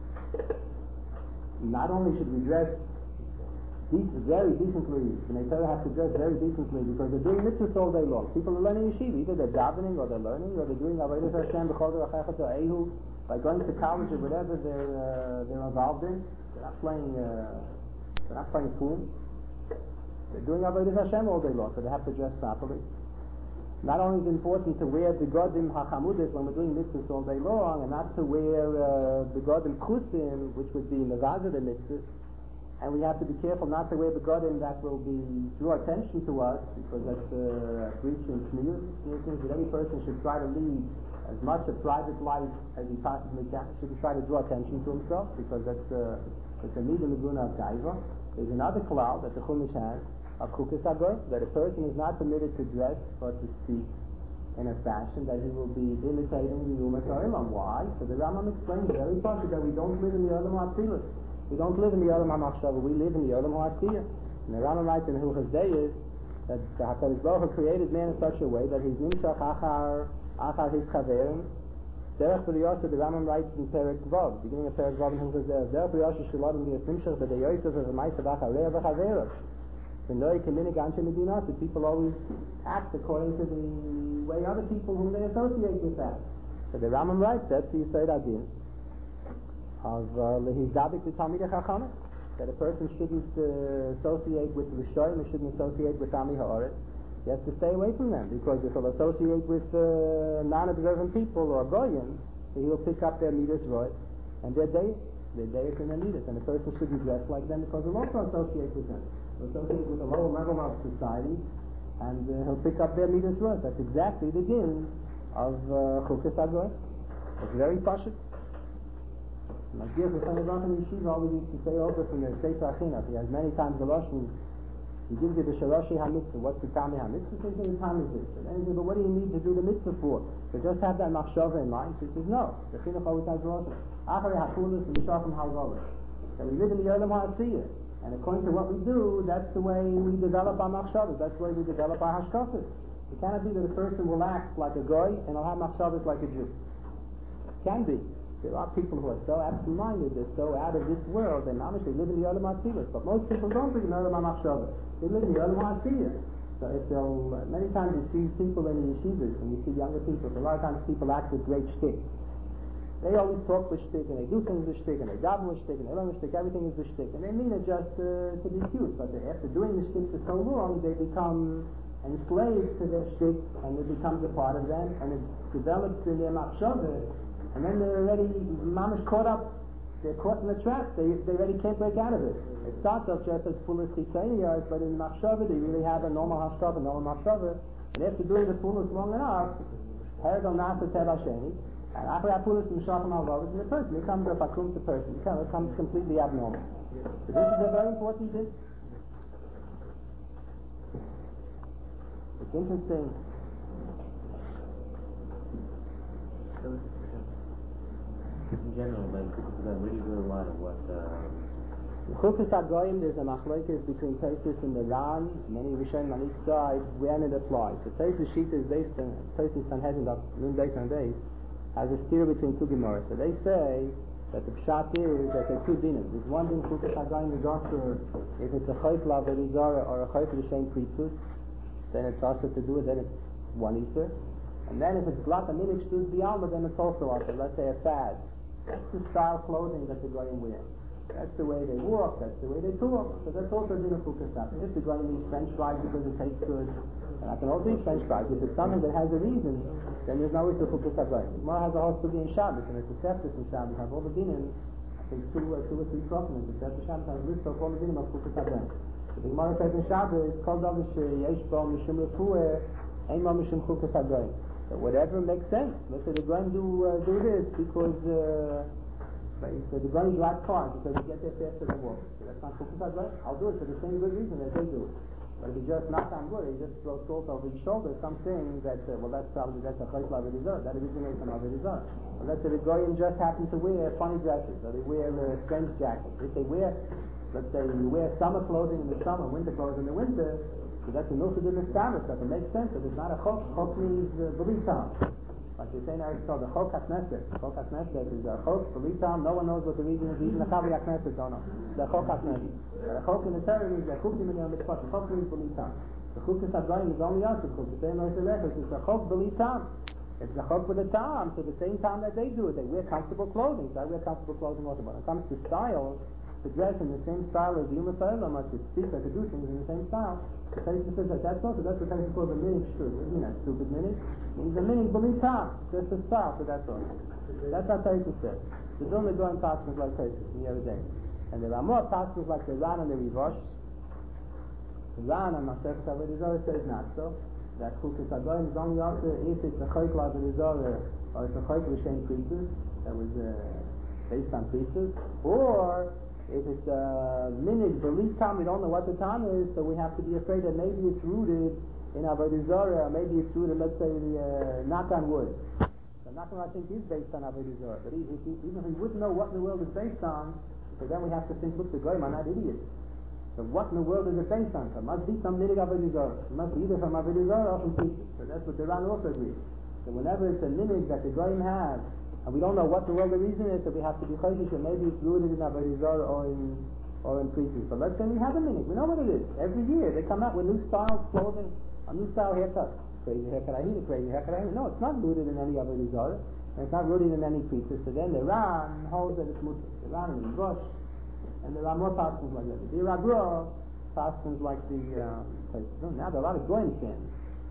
Not only should we dress decent, very decently, and they tell you have to dress very decently because they're doing mitzvahs all day long. People are learning yeshiva. Either they're davening or they're learning or they're doing avodas Hashem b'chol derech or ehu. By going to college or whatever they're uh, they're involved in, they're not playing uh, they're not playing pool. They're doing avodas Hashem all day long, so they have to dress properly. Not only is it important to wear begodim hachamudas when we're doing mitzvahs all day long, and not to wear uh, begodim chusim, which would be mevazer the mitzvahs, and we have to be careful not to wear begodim that will be draw attention to us, because that's a uh, breach in shmiyus. That every person should try to lead as much a private life as he possibly can. He shouldn't try to draw attention to himself, because that's uh, it's a midah leguna of gaiva. There's another klal that the Chumash has of chukis hagoy, that a person is not permitted to dress or to speak in a fashion that he will be imitating the Umat HaOlam. Why? So the Rambam explains very partially that we don't live in the Olam HaTzilut. We don't live in the Olam HaMachshava. We live in the Olam HaAsiyah. And the Rambam writes in Hilchos Deis that the HaKadosh Baruch Hu created man in such a way that he's nimshach achar achar his chaverim. Derech b'riyosha, the Rambam writes in Perek Vav, beginning of Perek Vav in Hilchos Deis, Derech b'riyosha sheladim b'yas nimshach b'deyoysev v'maisav acharei v'chaverim. The people always act according to the way other people whom they associate with that. So the Rambam writes that's the Yisod Adin of Lehizabik the Talmidei Chachamim, that a person shouldn't uh, associate with Rishoyim, he shouldn't associate with Ami Ha'aretz. He has to stay away from them, because if he'll associate with uh, non-observant people or Goyim, he will pick up their midas rois and their day, their deis and their midas, and a person shouldn't dress like them because he'll also associate with them. Associate with a lower level of society, and uh, he'll pick up their midas rois. That's exactly the din of chukis hagoy. It's very pashut. My dear Chassan Abraham in Yeshiva always used to say over from the Sefer Achinuch. He has many times the Lashon. He gives you the Shaloshi HaMitzvah. What's the Tami HaMitzvah? He says, the Tami is this. And then he says, but what do you need to do the mitzvah for? To just have that machshava in mind? He says, no. The Chinuch always has the Lashon. Acharei hapulos v'mishachim halvalos. That we live in the Olam HaAsiyah. And according to what we do, that's the way we develop our machshavas. That's the way we develop our hashkafas. It cannot be that a person will act like a goy and will have machshavas like a Jew. It can be. There are people who are so absent-minded, they're so out of this world, they they live in the Olam HaTzilut. But most people don't live in the Olam HaMachshavah. They live in the Olam HaAsiyah. So if they'll, many times you see people in the yeshivas, and you see younger people, so a lot of times people act with great shtick. They always talk with shtick, and they do things with shtick, and they daven with shtick, and they learn with shtick, everything is with shtick, and they mean it just uh, to be cute, but they, after doing the shtick for so long, they become enslaved to their shtick, and it becomes a part of them, and it develops in their machshava, and then they're already, mama's caught up, they're caught in the trap, they, they already can't break out of it. It starts off just as full as titanias, but in machshava, they really have a normal hashkav, a normal machshava, and after doing the fullness long enough, Hergel Nasa Tev Hasheni, and after that fullness from Shacham Al-Vavis, and the person becomes a fakum to person, becomes, becomes completely abnormal. So this is a very important thing. It's interesting.
In general, like, where do you draw the line of what... Uh,
Chukas HaGoyim, there's a machlokes between Tosfos and the Ran, many Rishonim on each side, when it applies. So Tosfos Shita is based on, Tosfos Sanhedrin, Nun Beis on Beis, has a steer between two Gemaras. So they say that the pshat is that there are two dinim. There's one din Chukas HaGoyim is also, if it's a chayf l'avodah or a chayf l'shem pritus, then it's also to do it, then it's one Easter. And then if it's glat a minig shtuz b'alma, then it's also also, let's say a fad. That's the style clothing that the Goyim wear. That's the way they walk, that's the way they talk. So that's also din of chukas happen. If they're going to eat French fries because it tastes good, and I can also eat French fries. If it's something that has a reason, then there's no issue of chukas happen. Gemara has a whole study in Shabbos, and it's a Seftus in Shabbos, have all the dinim, I think two, uh, two or three prophets, the Seftus Shabbos has a list of all the dinim of chukas happen. So the Gemara says in Shabbos, Kol Davar sheyesh bo mishum refueh, ein bo mishum chukas happen. So whatever makes sense. Let's say they're going to uh, do this because uh, right, so they're going to drive cars because they get there faster than walk. So that's not chukas happen. I'll do it for the same good reason that they do it. But if you just knock on wood, you just throw salt over his shoulder, something that, uh, well, that's probably, that's a chayt l'avodah, that originates from avodah. But let's say the goyim just happen to wear funny dresses, or they wear uh, strange jackets. If they wear, let's say you wear summer clothing in the summer, winter clothes in the winter, so that's a nusad in the Sabbath, that it makes sense, that it's not a chok. Chok means uh, belitam. Like they say in Eretz Yisrael, the chok ha-knesset. Chok ha-knesset is a chok, belitam, no one knows what the reason is, even the chavi ha-knesset don't know. The chok ha-knesset. The chok in the Torah means that chukim in the mitzvah. The chok means belitam. The chukas ha-goyim is only us, the chuk. The same way the records, it's a chok belitam. It's a chok with a tam, so the same time that they do it, they wear comfortable clothing. So I wear comfortable clothing also. But when it comes to style, to dress in the same style as the Yom Ha'olam, to speak, or to do things in the same style, the Taisa says that that's also, that's what Taisa calls a minig shtur. What do you mean that stupid minig? It means a minig belitam, just a style, so that's all. That's what Taisa says. There's only going passages like Taisa in the other day. And there are more passages like the Ran and the Rivosh. The Ran and Masechet Avodah says not so. That chukas hagoyim is only also if it's a chayk l'avodah or it's a chayk l'shem priestess that was uh, based on priestess, or if it's a minig belief time, we don't know what the time is, so we have to be afraid that maybe it's rooted in avodah zarah, or maybe it's rooted, let's say, the uh, knock on wood. So knock on wood I think is based on avodah zarah, but he, if he, even if we wouldn't know what in the world is based on, so then we have to think, look, the goyim are not idiots. So what in the world is it based on? So it must be some minig avodah zarah. It must be either from avodah zarah or from priestess. So that's what the Ran also agrees. So whenever it's a minig that the goyim have, and we don't know what the world the reason is, so we have to be chayshish, and maybe it's rooted in avodah zarah or in or in priestess. But let's say we have a minig, we know what it is. Every year they come out with new styles, clothing, a new style haircut. Crazy haircut I hate, a crazy haircut I hate. No, it's not rooted in any avodah zarah, and it's not rooted in any priestess. So then the Ran holds that it's mutter. The Ran and the Rosh, and there are more pastors like that. The Ragra pastors like the um, places. No, now there are a lot of Goyim fans.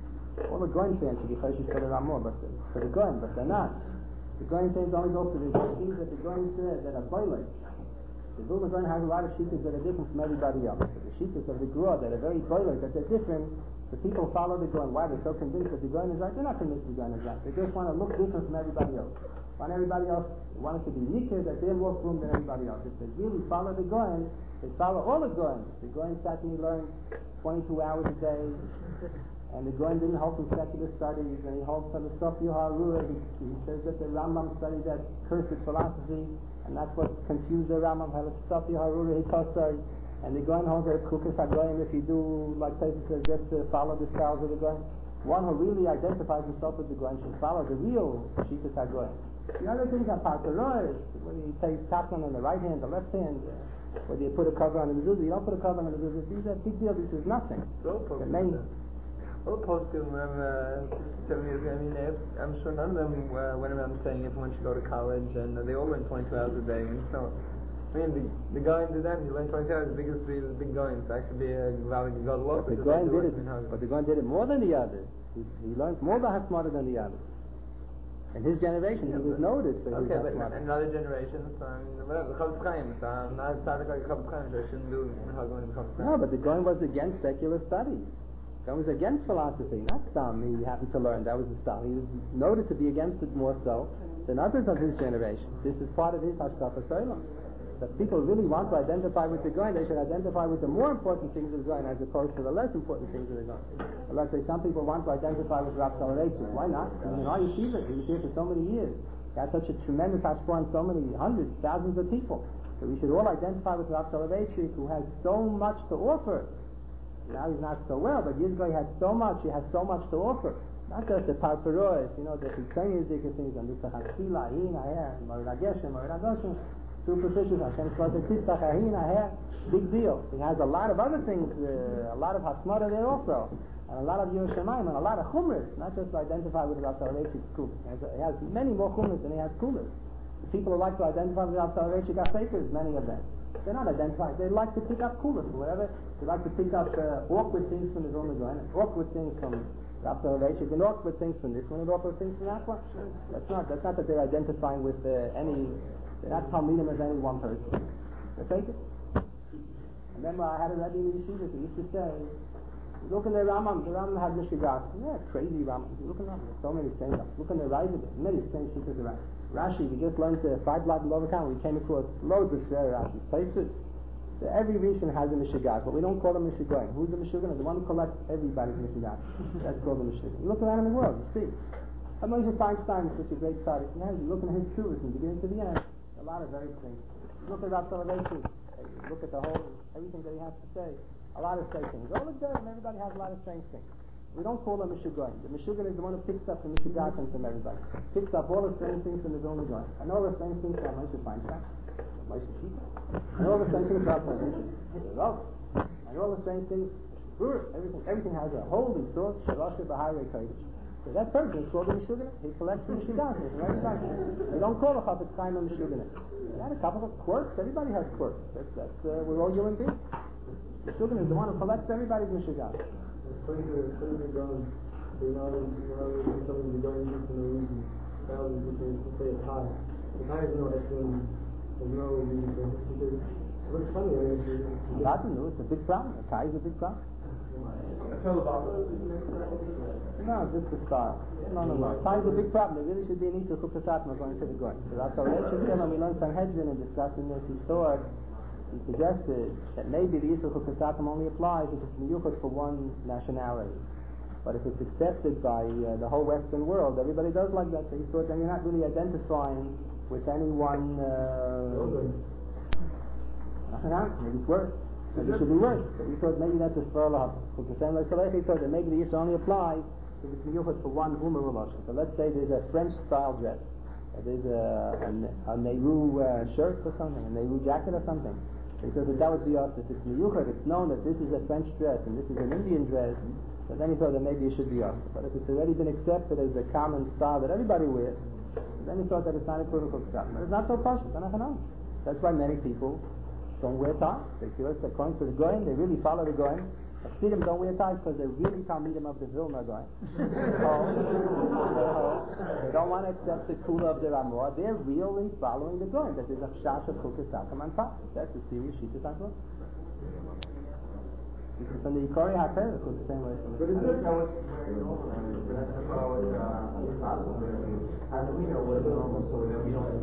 All the Goyim fans should be chayshish for the Ramah, but the, for the Goyim, but they're not. The Goyim fans only go for the things that the Goyim said that are boiling. The Vilna Goyim has a lot of shittas that are different from everybody else. So the shittas of the Gra that are very boiling, that they're different, the people follow the Goyim. Why? They're so convinced that the Goyim is right. They're not convinced the Goyim is right. They just want to look different from everybody else. Want everybody else, they want it to be nikir, that they're more frum than everybody else. If they really follow the Goyim, they follow all the Goyim. The Goyim sat and he learned twenty-two hours a day, and the Goyim didn't hold consecutive studies, and he holds philosophy harura. He, he says that the Rambam studied that cursed philosophy, and that's what confused the Rambam. Philosophy harura, he tosai, and the Goyim holds that chukas hagoyim. If you do, like Taisa says, just to follow the styles of the Goyim, one who really identifies himself with the Goyim should follow the real shitas hagoyim. The other things are parteroish, whether you take teflon on the right hand, the left hand, uh, whether you put a cover on the mezuzah, you don't put a cover on the mezuzah. These are big deal. This is nothing. The main,
All the poskim, uh, seven years ago, I mean, they- I'm sure none of them uh, went around saying everyone should go to college, and uh, they all learn twenty-two hours a day. And so, I mean, the, the guy did that, and he learned twenty-two hours. The biggest three was big guy. To actually be a valid God law.
The Goyen did it, but the Goyen did it more than the others. He, he learned more by smarter than the others. In his generation,
Yeah,
he was
but-
noticed for
Okay,
his
but
smarter.
in another generation, so I mean, whatever, the Chavetz Chaim, so I'm not tzaddik like a Chavetz Chaim, so I shouldn't do how going to Chavetz Chaim.
No, but the Goyen was against secular studies. That was against philosophy, not some he happened to learn. That was the style. He was noted to be against it more so than others of his generation. This is part of his Hashkafa Solam. That people really want to identify with the Goyen, they should identify with the more important things of the Goyen as opposed to the less important things of the Goyen. Let's say some people want to identify with Rav Soloveitchik. Why not? I mean, in our yeshiva, he was here for so many years. He had such a tremendous hashpah on so many hundreds, thousands of people. So we should all identify with Rav Soloveitchik, who has so much to offer. Now he's not so well, but years ago he had so much, he has so much to offer. Not just the parparois, you know, the chitzonius things, and this hachila, hina, here, marirageshem, mariragoshem, superficial, Hashem Shlote Titzach, hina, here, big deal. He has a lot of other things, uh, a lot of hasmara there also, and a lot of Yerushalayim, and a lot of chumras, not just to identify with Rav Soloveitchik's school. He has, he has many more chumras than he has kulas. The people who like to identify with Rav Soloveitchik are fakers, many of them. They're not identified. They like to pick up kulas or whatever. They like to pick up uh, awkward things from the Vilna Gaon, awkward things from Rav Soloveitchik, and awkward things from this one, and awkward things from that one. That's not. That's not that they're identifying with uh, any. They're not talmidim as any one person. They take it. And then uh, I had a Rebbe in the yeshiva who used to say, "Look in the Rambam. The Rambam has Mishigas. Yeah, crazy Rambam. Look in the Rambam. There's so many things. Look in the Rambam. Many things she says around. Rashi, we just learned the five blood below account. We came across loads of Shver Rashi places. So every region has a Mishigas, but we don't call them Mishigoyim. Who's the Mishigoyim? The one who collects everybody's Mishigas. That's called the Mishigoyim. You look around in the world, you see. Moshe Feinstein is such a great tzaddik. You look at his truths from the beginning to the end. A lot of very things. Look at Rav Soloveitchik. Look at the whole, everything that he has to say. A lot of strange things. All the good, and everybody has a lot of strange things. We don't call them Mishigoyim. The Mishigoyim is the one who picks up the Mishigatim from everybody. Picks up all the strange things from the Vilna Gaon. And all the strange things from Moshe Feinstein. Moshe Shita. And all the strange things from and all the strange things, everything, everything has a holy source, Shalosha Bahari Kodesh. So that person is called a Mishuganim. He collects the Mishuganim from everybody. We don't call a Chafetz Chaim a Mishuganim. He had a couple of quirks. Everybody has quirks. That's, that's, uh, we're all human beings. Mishuganim is the one who collects everybody's Mishuganim.
According to the Gaon, they know that something is going into the reason. Thousands of people to say it's high. It's high is no excellent. There's no reason for it. Because it looks funny. I mean,
I don't know. It's a big problem. A tie is a big problem. No, just the style. No, no, no. Tie is a big problem. There really should be an Issa Chupasatma going to the Goy. So that's how Rachel said when we learned Sanhedrin and discussing this, he thought, he suggested that maybe the Issa Chupasatma only applies if it's miyuchot for one nationality. But if it's accepted by uh, the whole Western world, everybody does like that. So he thought then you're not really identifying with any one uh, nationality. Maybe it's worse. Maybe it should be worse. But he thought maybe that's a Sfarlah. He thought that maybe the Issa only applies if it's miyuchot for one Humor Relation. So let's say there's a French style dress. There's a, a, a Nehru uh, shirt or something, a Nehru jacket or something. He said that that would be us. If it's miyuchot, it's known that this is a French dress and this is an Indian dress. So then he thought that maybe it should be us. But if it's already been accepted as a common style that everybody wears, then he thought that it's not a critical stuff. But it's not so partial. That's why many people don't wear ties. They feel it's according to the Goyim, they really follow the Goyim. Chassidim don't wear ties because they're really Talmidim of the Vilna Goyim. They don't want to accept the Kula of the Ramah. They're really following the Goyim. That there's a Chash of Chukas Sakam on top. That's a serious Shita Sakam. This is from the Yikori HaPer, it's the same way.
but is this how it's that's how it how do we know what is normal so that we don't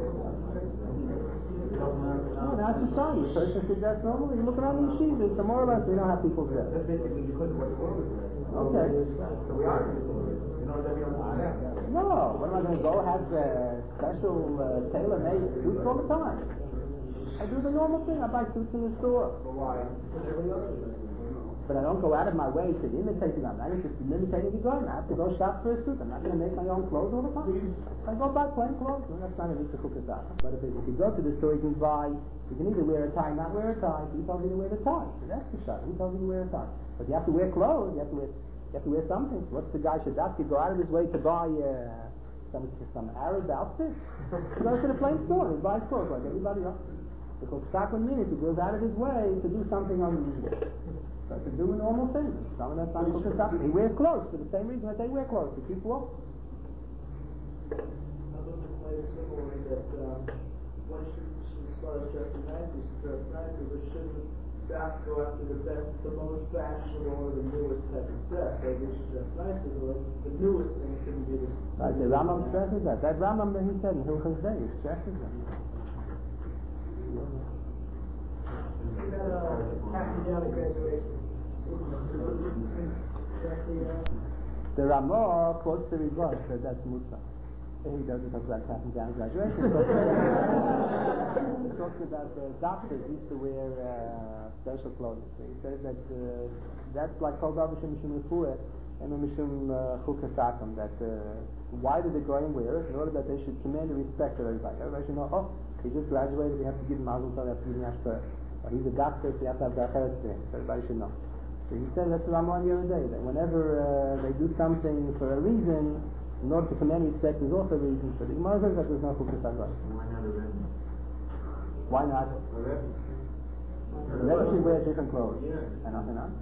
No, that's society. A person should dress normally. You look around the yeshivas, so more or less we know how people dress.
That's basically because of what the world is wearing.
Okay.
So we are. You know that we don't do that.
No, what am I going to go have uh, special uh, tailor-made suits all the time? I do the normal thing. I buy suits in the store.
But why? Because everybody else is wearing it.
But I don't go out of my way to imitate the guy. I'm not interested in imitating the guy. I have to go shop for a suit. I'm not going to make my own clothes all the time. I go buy plain clothes. Well, that's not an Issa Chukasata. But if, it, if you go to the store, you can buy, you can either wear a tie, not wear a tie. So he told me to wear the tie. So that's the shot. He told me to wear a tie. But you have to wear clothes. You have to wear You have to wear something. What's the guy should have to go out of his way to buy uh, some some Arab outfit? He goes to the plain store and he buys clothes like everybody else. Because Chukasakam means he goes out of his way to do something unusual. So to do normal things. Some of that's not Chukasakam. He wears clothes for the same reason that they wear clothes, to keep warm.
I look at play similarly that um, one should, should start dressing nice, you should dress nice, but shouldn't back go after the best, the most fashionable, or the newest type of dress. Like we should dress nice, but like the newest thing shouldn't be the.
Right, the Rambam stresses that. That Rambam that he said in Hilchos Day stresses that.
We had a happy down graduation.
The Ramah quotes the Rizal, says that's Musa. He doesn't talk about passing down graduation. He talks about the doctors used to wear uh, special clothing. So he says that uh, that's like called Mishum Mishum Refuah and Mishum Chukasakam. That uh, why did the Goyim wear it? In order that they should command the respect of everybody. Everybody should know, oh, he just graduated, we have to give him Mazel Tov, we have to give him Yashper. Or he's a doctor, so you have to have Dacheret to him. So everybody should know. So he said that's the Ramah the other day, that whenever uh, they do something for a reason, in order to command respect, there's also a reason. So the Gemara says that there's no Chukas HaGoy.
Why not a Rebbe?
Why not?
A Rebbe.
The Rebbe should wear different clothes.
Yeah.
And nothing else.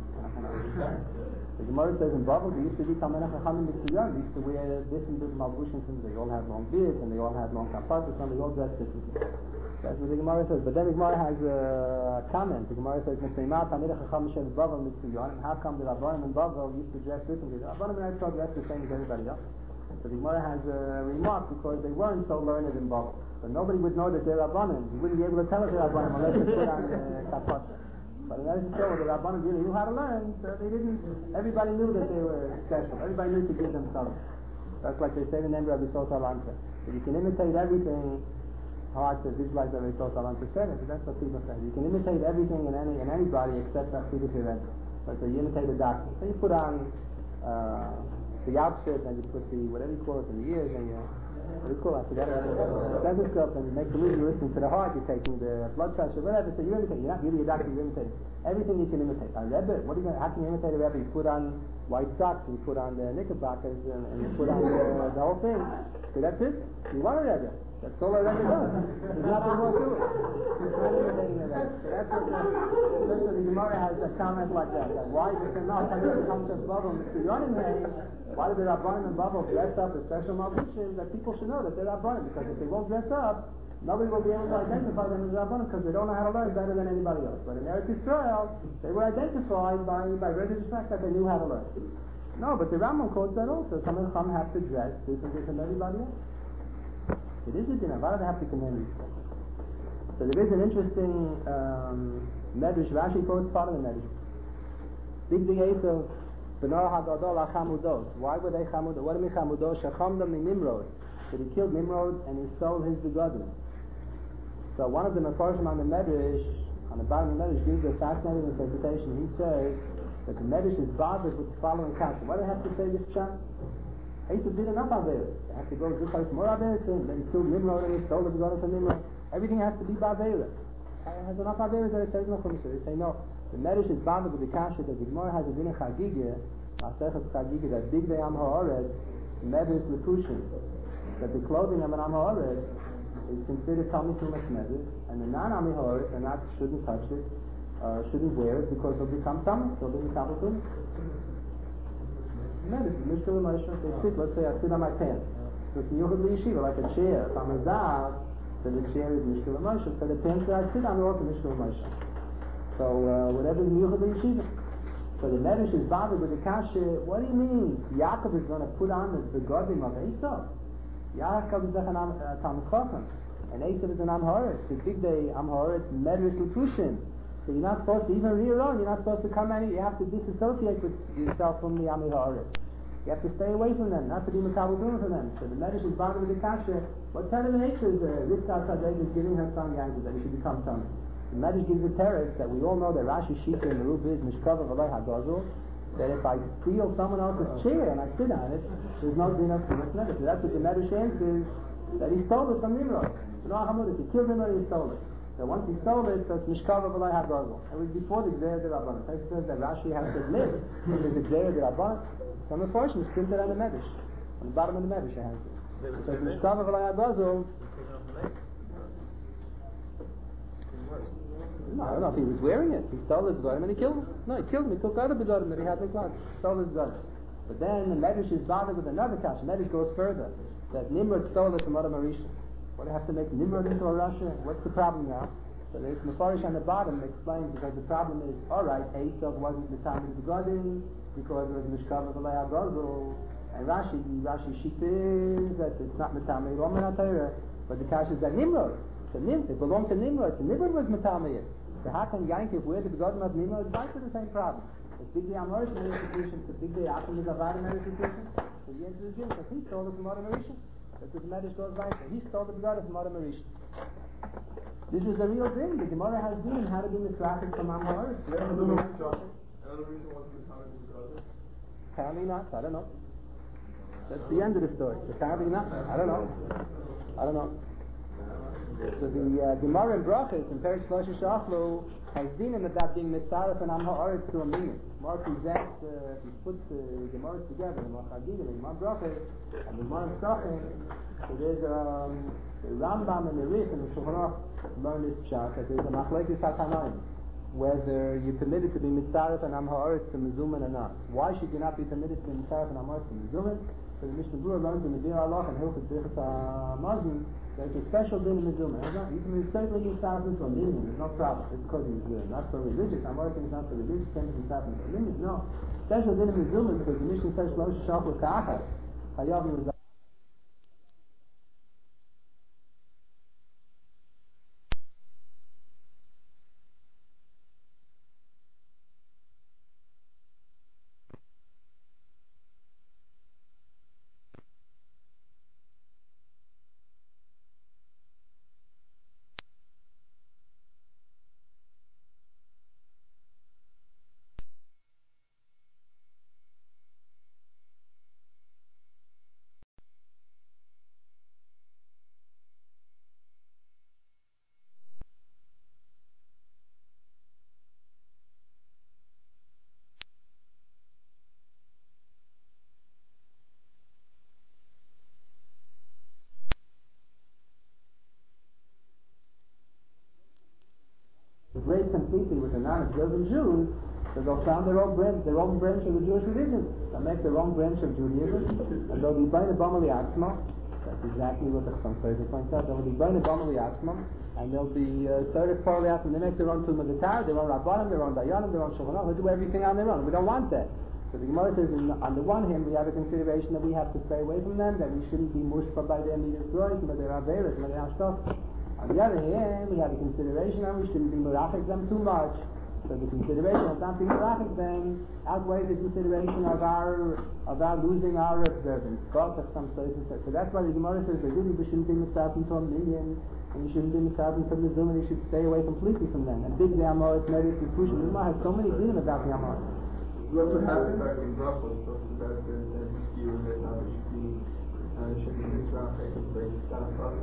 The Gemara says in Babel, they used to be Talmidei Chachamim Mitzvah. They used to wear different different malbushim. They all had long beards and they all had long kapatos and they all dressed differently. That's what the Gemara says. But then the Gemara has a comment. The Gemara says, "Mitzvah Talmidei Chachamim Shem Babel Mitzvah." And how come the Rabbanim in Babel used to dress differently? The Rabbanim in Eretz dressed the same as everybody else. So the Gemara has a remark because they weren't so learned in Babel. So nobody would know that they're Rabbanim. You wouldn't be able to tell us they're Rabbanim unless they put on the kapot. But in Eretz Yisrael, the Rabbanim really knew how to learn, so they didn't. Everybody knew that they were special. Everybody knew to give themselves. That's like they say in the name of Rabbi Yisrael Salanter. If you can imitate everything, hard to visualize Rabbi Yisrael Salanter said it, but that's what people say. You can imitate everything in any in anybody except Chassidus Rebbe. So you imitate a doctor. So you put on uh, the outfit and you put the whatever you call it in the ears and you what do you call it? I forgot it. Stethoscope and you make believe you're listening to the heart. You're taking the blood pressure, whatever. So you imitate. You're not really a doctor. You're imitating everything you can imitate. A Rebbe, what are you going? How can you imitate a Rebbe? You put on white socks and you put on the knickerbockers and, and you put on the, the whole thing. So that's it. You want a Rebbe. That's all a Rebbe does. There's nothing more to it. He's not imitating a Rebbe. So that's what the, that's what the Gemara has a comment like that. Like why is it not coming to come to Babel and Mister Yonim? Why did the Rabbanim and Babel dress up with special malbushim that people should know that they're Rabbanim? Because if they won't dress up, nobody will be able to identify them as Rabbanim because they don't know how to learn better than anybody else. But in Eretz Yisrael, they were identified by by religious fact that they knew how to learn. No, but the Rambam quotes that also. Some of them have to dress differently from everybody else. It is a dinner. Why do they have to command respect? So there is an interesting um, medrash. Rashi quotes part of the medrash. Big the case of B'nor HaGadol HaChamudos. Why were they Chamudos? What do you mean Chamudos? Shechamdom min Nimrod. That he killed Nimrod and he stole his begotten. So one of the Mefarshim on the medrash, on the bottom of the medrash, gives a fascinating interpretation. He says that the medrash is bothered with the following kasha. Why do they have to say this chant? Esav did enough Averis. They have to go to place more Averis and then he killed Nimrod and he stole the begotten from Nimrod. Everything has to be Bavera. It has enough Averis that it says no Chumash. They say no. The medrash is bothered with the kasha that the Gemara has a din of Chagigah, Masechet Chagigah, that Big Day Am Ha'oretz, medrash Lepushin, that the clothing of an Am Ha'oretz is considered Talmid Tumas medrash, and the non-Am Ha'oretz are not shouldn't touch it, uh, shouldn't wear it because they'll become Talmid, they'll be Talmid Tumas. Medrash, Mishkal Moshe, they sit. Let's say I sit on my pants. So it's Yuchad Yeshiva, like a chair. If I'm a Zav, so the chair is Mishkal Moshe. So the pants that I sit on are also Mishkal Moshe. So uh, whatever is Yuchad Yeshiva. So the Medrash is bothered with the kasha. What do you mean? Yaakov is going to put on the begodim of Esav. Yaakov is a uh, Talmid Chacham, and Esav is an Am Ha'oretz. The big day Am Ha'oretz Medrash Lepushin. So you're not supposed to even rear on. You're not supposed to come any. You have to disassociate with yourself from the Am Ha'oretz. You have to stay away from them, not to be Makabel Duma for them. So the Medrash is bothered with the kasha. What kind of an Esav is uh, Rivka Tzaddik is giving her son Yaakov that he should become son? The Medrash gives a teretz that we all know that Rashi Shita in the Rub is Mishkava V'lei HaGazul, that if I steal someone else's chair and I sit on it, there's no din of Tumas Medrash. So that's what the Medrash answers, that he stole it from Nimrod. No Hamudas, he killed Nimrod and he stole it. So once he stole it, so it's Mishkava V'lai HaGozel. It was before the Gzeir D'Rabbanan. It says that Rashi has to admit that there's a Gzeir D'Rabbanan. Some unfortunately, it's printed on the Medrash. On the bottom of the Medrash it has it. So it's Mishkava V'lai HaGozel. No, I don't know if he was wearing it. He stole his Begorim and he killed him. No, he killed him. He took out a Begorim that he had in the closet. Stole his Begorim. But then the Medrash is bothered with another kasha. Medrash goes further. That Nimrod stole it from Adam Arisha. What do I have to make Nimrod into a Rasha? What's the problem now? So there's Mefarish on the bottom explains because the problem is, alright, Esav wasn't the time of the Begodim because it was Mishkava V'lai HaGozel. And Rashi, Rashi Shita is that it's not Metamei or Menatayra, but the kasha is that Nimrod. So Nim, it belonged to Nimrod. So Nimrod was Metamei. So how can Yankiv wear the Begodim of Nimrod? It's back to the same problem. It's Big Day Amorish Meditation, it's Big Day Akim is Avada Meditation. So the answer is yes, because he stole it from Adam Arisha. That's what the Medrash goes by. So he stole the Begodim from Adam Arisha. This is a real thing. The Gemara has been how to be Mitzrachik from Am HaOretz. Apparently not. I don't know. That's the end of the story. Apparently not. I don't know. I don't know. So the uh, Gemara in Brachos in Perish Shlosheh Shachlu has dinim about being mitzaref and Am HaOretz to a minyan. Gemara presents, uh, if you put the Gemara together, the Machagim, the Gemara Brachos, and the Gemara Sachin, so there's um, the Rambam and the Rif and the Shulchan Aruch learn this pshat that there's a machlekes hatanaim, whether you're permitted to be mitzaref and Am HaOretz to mezuman or not. Why should you not be permitted to be mitzaref and Am HaOretz to mezuman? So the Mishnah Berurah learns in the Bir Allah and Hilchot Birchas HaMazon there's a special din in Mizumah. You can be certainly mitzaref into a minyan. There's no problem. It's because he's uh, not so religious. I'm working not so religious. Can't be mitzaref into a minyan. No. Special din in Mizumah because the Mishnah says Shlosh Shachlu Ka'achas. Chayav was raised completely with the non-observant Jews, so they'll found their own branch, their own branch of the Jewish religion. They'll make their own branch of Judaism, and they'll be Bain Abamali Atzma. That's exactly what the Chasam Sofer points out. They'll be Bain Abamali Atzma, and they'll be Tzarech Parli Atzma. They make their own Tumah D'Tar, their own Rabbanim, their own Dayanim, their own Shulchan Aruch. They do everything on their own. We don't want that. So the Gemara says, in, on the one hand, we have a consideration that we have to stay away from them, that we shouldn't be mushpa by their midas rois, by their averis, by their ashtof. On the other hand, we have a consideration that we shouldn't be merachik them too much. So the consideration of not being merachik them outweighs the consideration of our of our losing our observance. So that's why the Gemara says that really we shouldn't be mitzaref into a minyan, and you shouldn't be mitzaref into the Zoom, and you should stay away completely from them. And big the Amoritz, Meretz, and Pushim, the Gemara has so many dinim about the Amoritz.
What would happen back in Brussels, about the ski was it not should be should be mitzaref, like staff up,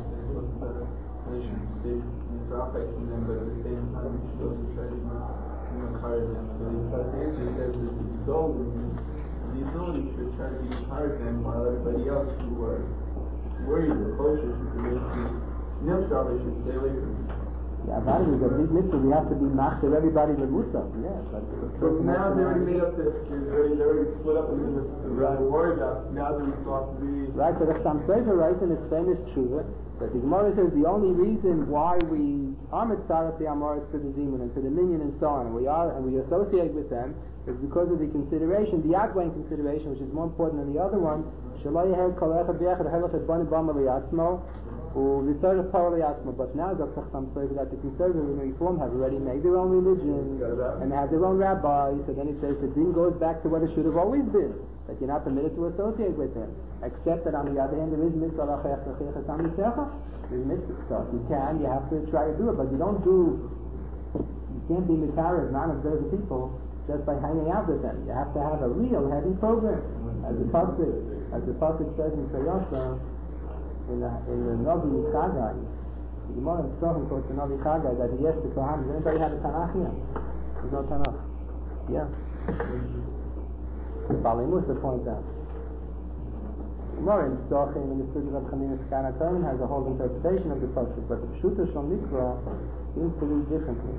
they should stay mitzaref from them, but at the same time we should also try to encourage them. So the answer says that the goal is the ability to try to encourage them while everybody else who are worried or cautious with the mission, mitzaref they should stay away from them.
Yeah, that is a big mitzvah. We have to be master everybody with Musa. Yeah, but
so now they already made up this. They already, they already split up into this. Right. Worried about now they're thought to be
right. So the Chasam Sofer writes in his famous tshuva that the Gemara says the only reason why we are mitzaref the Amoritz to the Zeman and to the Minyan and so on, and we are and we associate with them, is because of the consideration, the outweighing consideration, which is more important than the other one. Shalai yehel kol echad b'echad helachet bani b'amali atzmo. But now the Chasam Sofer that the conservative and reform have already made their own religion and have their own rabbis. So then he says the din goes back to what it should have always been, that you're not permitted to associate with him. Except that on the other hand there is mitzvah there's mitzvah. So if you can, you have to try to do it, but you don't do. You can't be mitzvah non-observant people just by hanging out with them. You have to have a real heavy program, as the pasuk as the pasuk says in Shayosha. In the in the Navi Chagai, The Gemara in Strochem quotes the Navi Chagai that he asked the Kohanim, does anybody have a Tanakh here? There's no Tanakh. Yeah. Bali Musa points out. The Gemara in Strochem in the study of Chaminus Kanatonim has a whole interpretation of the Pasuk, but the Pshuta Shal Mikra seems to read differently.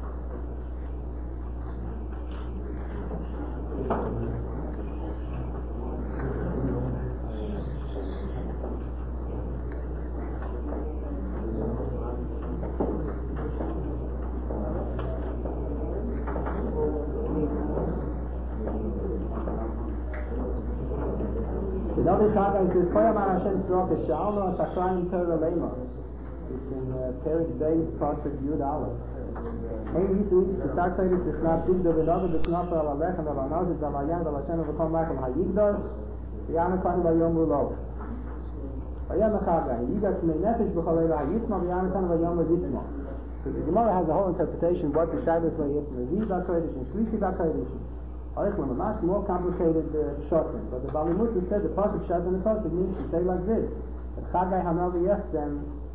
The Navi Chagai says, Koyamar Hashem Tzroch Eshalno Takrayim Torah Lema. It's in Perik Beis Pasuk Yud Aleph. Hey, Yisu Yisu Taksayris Tishnat Digdo V'David V'Shnafar Al Alechem Al Anazit Al Ayan Al Hashem V'Kom Lachem HaYigdosh V'Yana Kanu V'Yom Ulo V'Yana Chagai Yigas Mei Nefesh B'Cholei V'Hayitma V'Yana Kanu V'Yom Ulo. So the Gemara has a whole interpretation of what the Shabbos V'Yitma V'Yi B'Kodesh and Shlishi B'Kodesh. Eichel, a much more complicated uh, shotgun. But the Bali Musa said the pasuk shotgun the pasuk means to say like this: that Chagai Hanavi Yechtem,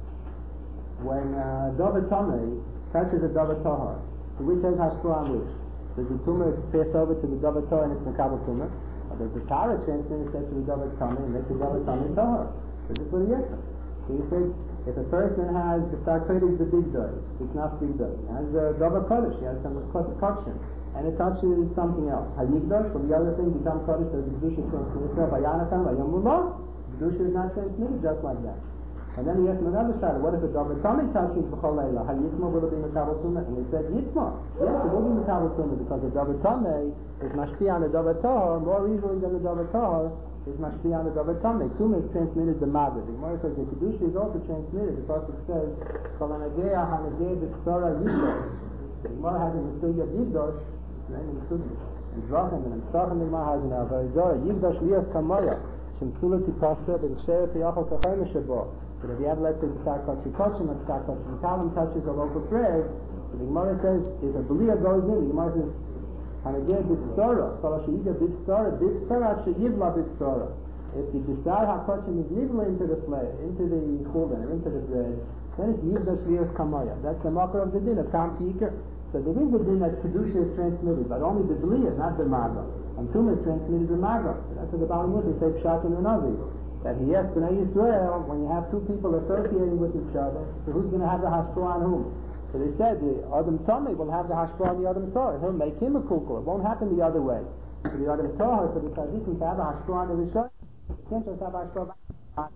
when uh, David Tomei touches a David Tahar, to which has Hashpur on which? There's a tumor passed over to the David Tahar and it's Mekabel tumor. Or there's a Tara transmitted to the David Tomei and makes the David Tomei Tahar. This is what he Yechtem. So he said, if a person has the Sarkret is the big doy, it's not big doy. He has a David Kodesh, he has some Kodesh. And it touches something else. Hayigdosh, so the other thing becomes Kodesh, so the Kedusha is transmitted. V'Yanatan, V'Yom the Kedusha is not transmitted just like that. And then he asked another side, what if a David Tomei touches B'chol Leila? Hayitma, will it be Mekabel Tumah? And he said, Yitma. Yes, it will be Mekabel Tumah, because the David Tomei is mashpia on the David Tahar more easily than the David Tahar is mashpia on the David Tomei. Tumah is transmitted the Magad. The Gemara says the Kedusha is also transmitted. The Pasuk says, Kol Hanagea Hanagea B'Tzara Yigdosh. The Gemara has in the study of Yigdosh, and Drachim and Tzachim the Gemara has in our Varizora Yigdash Lias Kamoya Shem Sulati Paseh and Sheref Yachol Kachem Shabo. But if you have let's say the Sarkot Shikochim and Sarkot Shikalim touches a local thread, so the Gemara says if a Belia goes in, the Gemara says Hanageh B'Tzora, Kol Sheyiga B'Tzora, B'Tzora Sheyivla B'Tzora. If the B'Tzar HaKochim is nibla into the flay, into the chulin, or into the bread, then it's Yigdash Lias Kamoya. That's the marker of the din of Tam Kikar. So there is a din that Kedusha is transmitted, but only the B'liya, not the Maga. And Tumah is transmitted the Maga. So that's what the Bali Musa says, Pshat and Unavi. That he asked B'nai Yisrael, when you have two people associating with each other, so who's going to have the Hashpur on whom? So they said, the Adam Tomei will have the Hashpur on the Adam Torah. He'll make him a kukul. It won't happen the other way. So the Adam Torah, for the Tzadikim to have a Hashpur on the Rishon, you can't just have a Hashpur on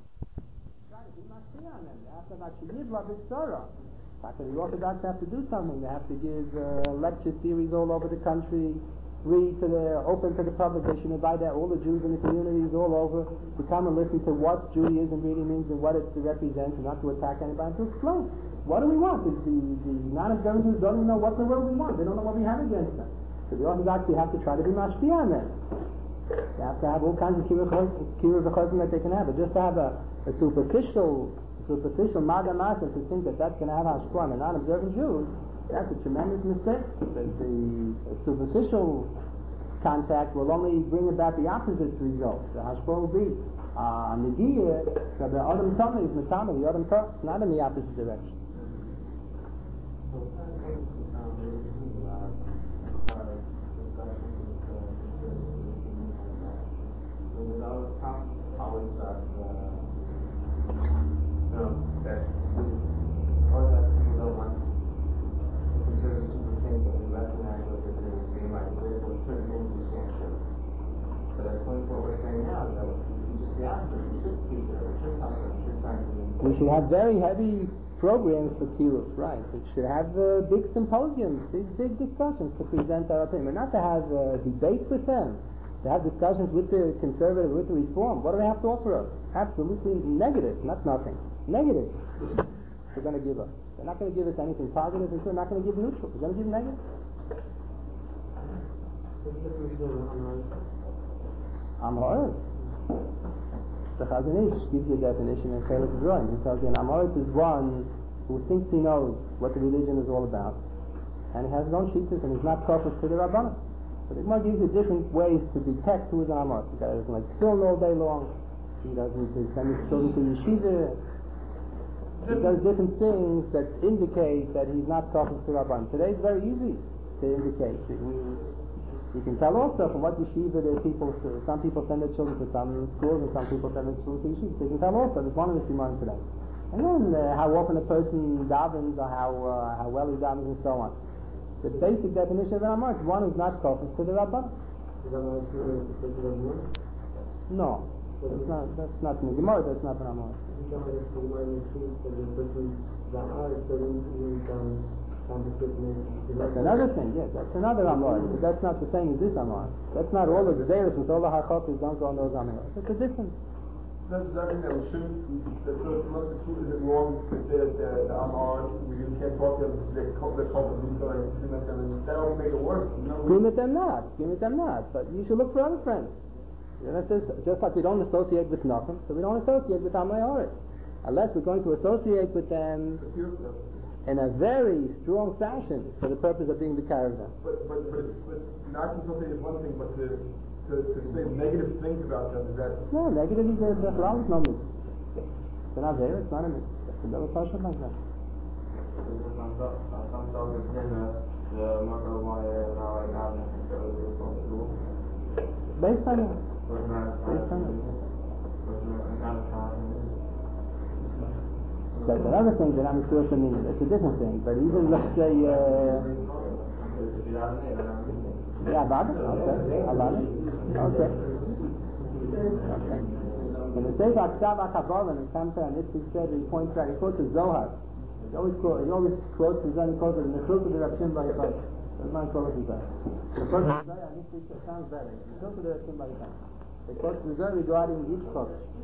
the Rishon. They have to have a Sheyivla B'Tzora. So the Orthodox have to do something. They have to give uh, lecture series all over the country, free to the, open to the public. They should invite all the Jews in the communities all over to come and listen to what Judaism really means and what it represents, and not to attack anybody, to explain. What do we want? The, the, the non-observant Jews don't even know what in the world we want. They don't know what we have against them. So the Orthodox, you have to try to be mashpia on them. They have to have all kinds of kiruv v'chazim that they can have. But just to have a, a superficial superficial maga master to think that that's going to have hashpur on the non-observant Jews, that's a tremendous mistake. The, the superficial contact will only bring about the opposite result. The hashpur will be uh, negiyah, so the Adam Tomei is Matama, the Adam Torah, not in the opposite direction.
Always uh, know that Orthodox people don't want conservatives to think that we recognize what they're doing as being right. Therefore, certain things we can't do. But I think what we're saying now is that we should just be honest. We should keep it. We should talk about it. We should try to.
We should have very heavy programs for Kiruv, right? We should have uh, big symposiums, big big discussions to present our opinion. Not to have uh, debates with them. To have discussions with the conservative, with the reform. What do they have to offer us? Absolutely negative, not nothing. Negative. They're going to give us. They're not going to give us anything positive. They're not going to give neutral. They're going to give negative. Amharit. The Chazon Ish gives you a definition in Chelik Drawing. He tells you an Amharit is one who thinks he knows what the religion is all about, and he has his own shittas, and he's not kosher to the Rabbanim. But the Gemara gives you different ways to detect who is an Amharit. The guy doesn't like tefillin all day long. He doesn't send his children to yeshiva. He does different things that indicate that he's not talking to Rabban. Today it's very easy to indicate. You can tell also from what yeshiva there people, some people send their children to some schools and some people send their children to yeshiva. So you can tell also, there's one of the simanim today. And then uh, how often a person davens or how uh, how well he davens and so on. The basic definition of Ramah is one who's not talking to the Rabban. No, that's not, that's not in the Gemara, that's not Ramah. That's another thing, yes, that's another Amor, but that's not the same as this Amor. That's not all the Gzeres and all the Hachot don't go on those Amor. It's a difference.
Does that mean that we shouldn't, that so much is it wrong to say that the, the Amor, we can't talk to them, they're called the Luka and scream at them, and that will make it worse? No,
scream at them not, scream at them not, but you should look for other friends. You know, just, just like we don't associate with nothing, so we don't associate with Amay Oret. Unless we're going to associate with them in a very strong fashion for the purpose of being the caravan.
But, but, but, but not to associate is one thing, but to, to, to say negative things about them, is that...
No, negative is a Bechlal is no mitzvah. It's not there, it's not a mitzvah. It's a little passion like that. Based on it. Based on it. That's another thing that I'm sure to me. It's a different thing. But even let's say, uh, yeah, Abada. Okay, Abada. Okay. Okay. In the Sefer Aksav HaKabbalah, in Samter and Yitzchak said, he points out, he quotes the Zohar. He always quotes, he always quotes the Zohar. He quotes it in the Chilta de Rav Shimon Bar Yochai. That's my quote of the Zohar. The quote of the Zohar, and Yitzchak sounds better. The Chilta de Rav Shimon Bar Yochai. They quote the Zohar regarding Yitzchak.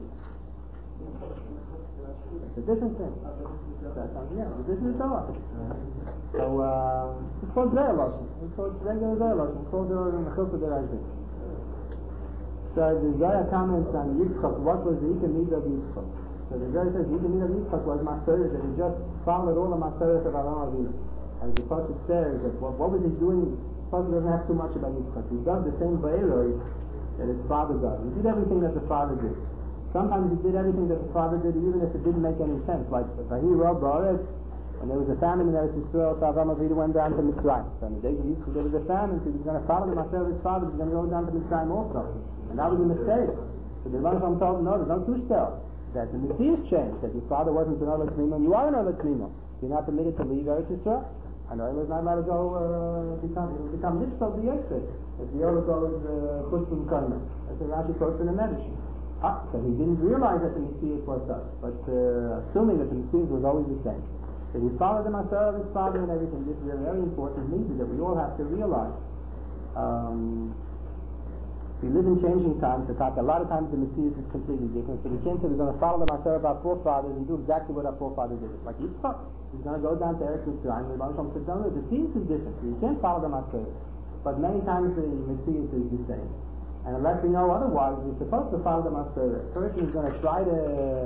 It's a different thing. That sounds, yeah, but this is Zohar. So, uh, it's called Zohar Lashon. It's called regular Zohar Lashon. It's called Zohar in the Chilta de Rav Shimon. So the Zohar comments on Yitzchak, what was the Ika Midah of Yitzchak? So the Zohar says the Ika Midah of Yitzchak was Masorah, that he just followed all the Masorah of Avraham Avinu. And the Pasuk says that what, what was he doing? The Pasuk doesn't have too much about Yitzchak. He does the same Ba'eroi that his father does. He did everything that the father did. Sometimes he did everything that the father did, even if it didn't make any sense. Like Vahi Rob Ba'aretz, when there was a famine in Eretz Yisrael, so Avraham Avinu went down to Mitzrayim. So in the days of Yitzchak there was a famine, so he was going to follow the Masorah of his father, he was going to go down to Mitzrayim also. And that was a mistake. So the Rebbe Shalom told him, no, there's no two-step. That the Messiah's changed, that your father wasn't an Olet Tmima, and you are an Olet Tmima. You're not permitted to leave Eretz Yisrael. And the Olet is not allowed to go, uh, become, become Nipsal B'Yesed. If the Olet goes, Chutz from Karma. That's what Rashi quotes in the Medrash. Ah, so he didn't realize that the Messiah was such, but uh, assuming that the Messiah was always the same. That he followed the Masorah of his father and everything. This is a very important needs that we all have to realize. Um, We live in changing times. A lot of times the Messiah is completely different. So we can't say we're going to follow the Masorah of our forefathers and do exactly what our forefathers did. Like Yitzchak, he's going to go down to Eretz Mitzrayim. The Rebbe said, no, the Messiah is different. So you can't follow the Masorah. But many times the Messiah is the same. And unless we know otherwise, we're supposed to follow the Masorah. A person is going to try to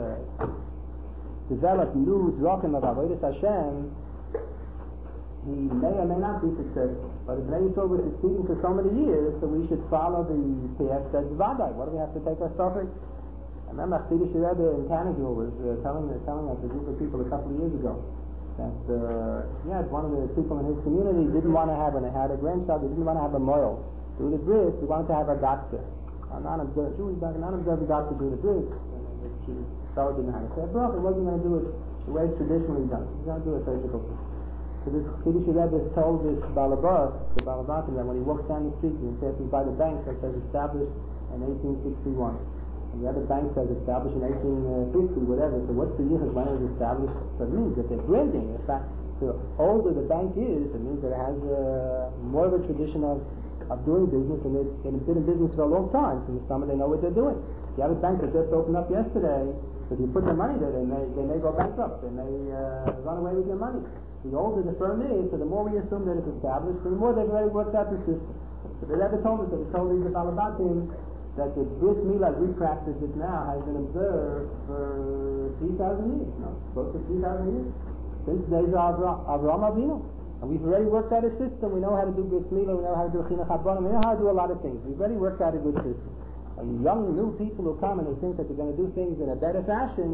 develop new drachim of Avodas Hashem. He may or may not be successful. But if Bnei Yisrael was succeeding for so many years, so we should follow the P F says Vadai. What do we have to take our suffering? I remember Chassidish Rebbe in Tanagil was uh, telling, uh, telling us, a group of people a couple of years ago, that uh, yeah, one of the people in his community didn't want to have, when they had a grandchild, they didn't want to have a moil do the bris, they wanted to have a doctor. A non-observant Jewish doctor, a non-observant doctor do the bris. And the fellow didn't have to say, bro, he wasn't going to do it the way it's traditionally done. He's going to do a surgical procedure. So this Chassidish Rebbe told this Balabas, the Balabatim, that when he walks down the street and passes by the bank that says established in eighteen sixty-one, and the other bank says established in eighteen fifty, whatever, so what's the year when it was established? So it means that they're bringing. In fact, the older the bank is, it means that it has uh, more of a tradition of, of doing business, and they've, they've been in business for a long time, so in the summer they know what they're doing. If you have a bank that just opened up yesterday, so if you put their money there, they may, they may go bankrupt, they may uh, run away with your money. The older the firm is, so the more we assume that it's established, so the more they've already worked out the system. So the Rebbe told us, that he told these about him, that the bris milah as we practice it now has been observed for three thousand years, no, close to three thousand years, since the days of Avraham Avinu. And we've already worked out a system. We know how to do bris milah, we know how to do chinuch habonim, we know how to do a lot of things. We've already worked out a good system. And young, new people who come and who think that they're going to do things in a better fashion,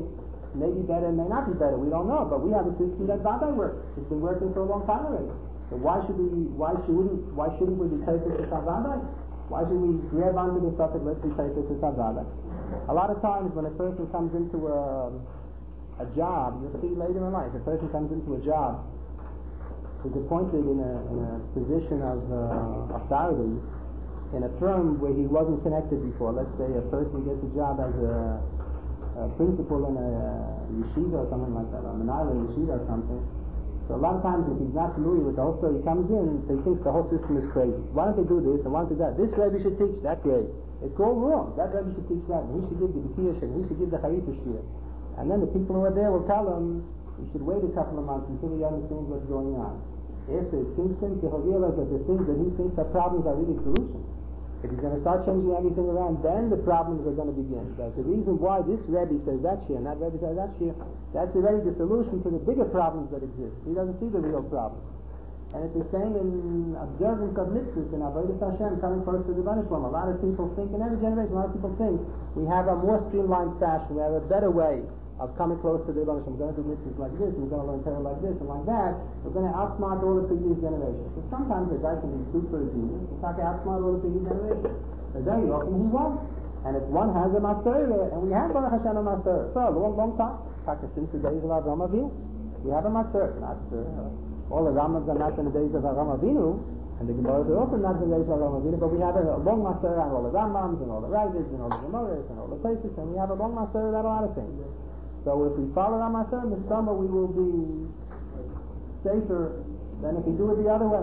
may be better, may not be better. We don't know, but we have a system that Vadai works. It's been working for a long time already. So why should we? Why shouldn't? Why shouldn't we be taken to Vadai? Why should we grab onto the subject? Let's be taken to Vadai. A lot of times when a person comes into a a job, you'll see later in life, a person comes into a job, is appointed in a, in a position of uh, authority in a firm where he wasn't connected before. Let's say a person gets a job as a, a principal in a yeshiva or something like that, or an island yeshiva or something. So a lot of times if he's not familiar with the whole story, he comes in, he thinks the whole system is crazy. Why don't they do this and why don't they do that? This Rebbe should teach that grade. It's all wrong. That Rebbe should teach that, and he should give the B'kiyah and he should give the Harifa Shir. And then the people who are there will tell him, you should wait a couple of months until he understands what's going on. After it sinks in, he'll realize that the things that he thinks are problems are really solutions. If he's going to start changing everything around, then the problems are going to begin. That's the reason why this Rebbe says that shir and that Rebbe says that shir. That's already the solution to the bigger problems that exist. He doesn't see the real problem. And it's the same in observance of mitzvahs and avodas Hashem, coming close to the Rebbeinu Shalom. A lot of people think, in every generation, a lot of people think we have a more streamlined fashion, we have a better way of coming close to the Rebbeinu Shalom. We're going to do mitzvahs like this, and we're going to learn Torah like this, and like that. We're going to outsmart all the previous generations. So sometimes a guy can be super genius, and can outsmart all the previous generations. But very often he won't. And if one has a matzorah, and we have Baruch Hashem a matzorah for a long, long time, since the days of Avraham Avinu, we have a matzorah. Not uh, all the Rambams are not in the days of Avraham Avinu, and the Gemara are also not in the days of Avraham Avinu, but we have a, a long matzorah on all the Rambams, and all the Ravids, and all the Gemaras, and all the places, and we have a long matzorah about a lot of things. So if we follow our matzorah in the summer, we will be safer than if we do it the other way.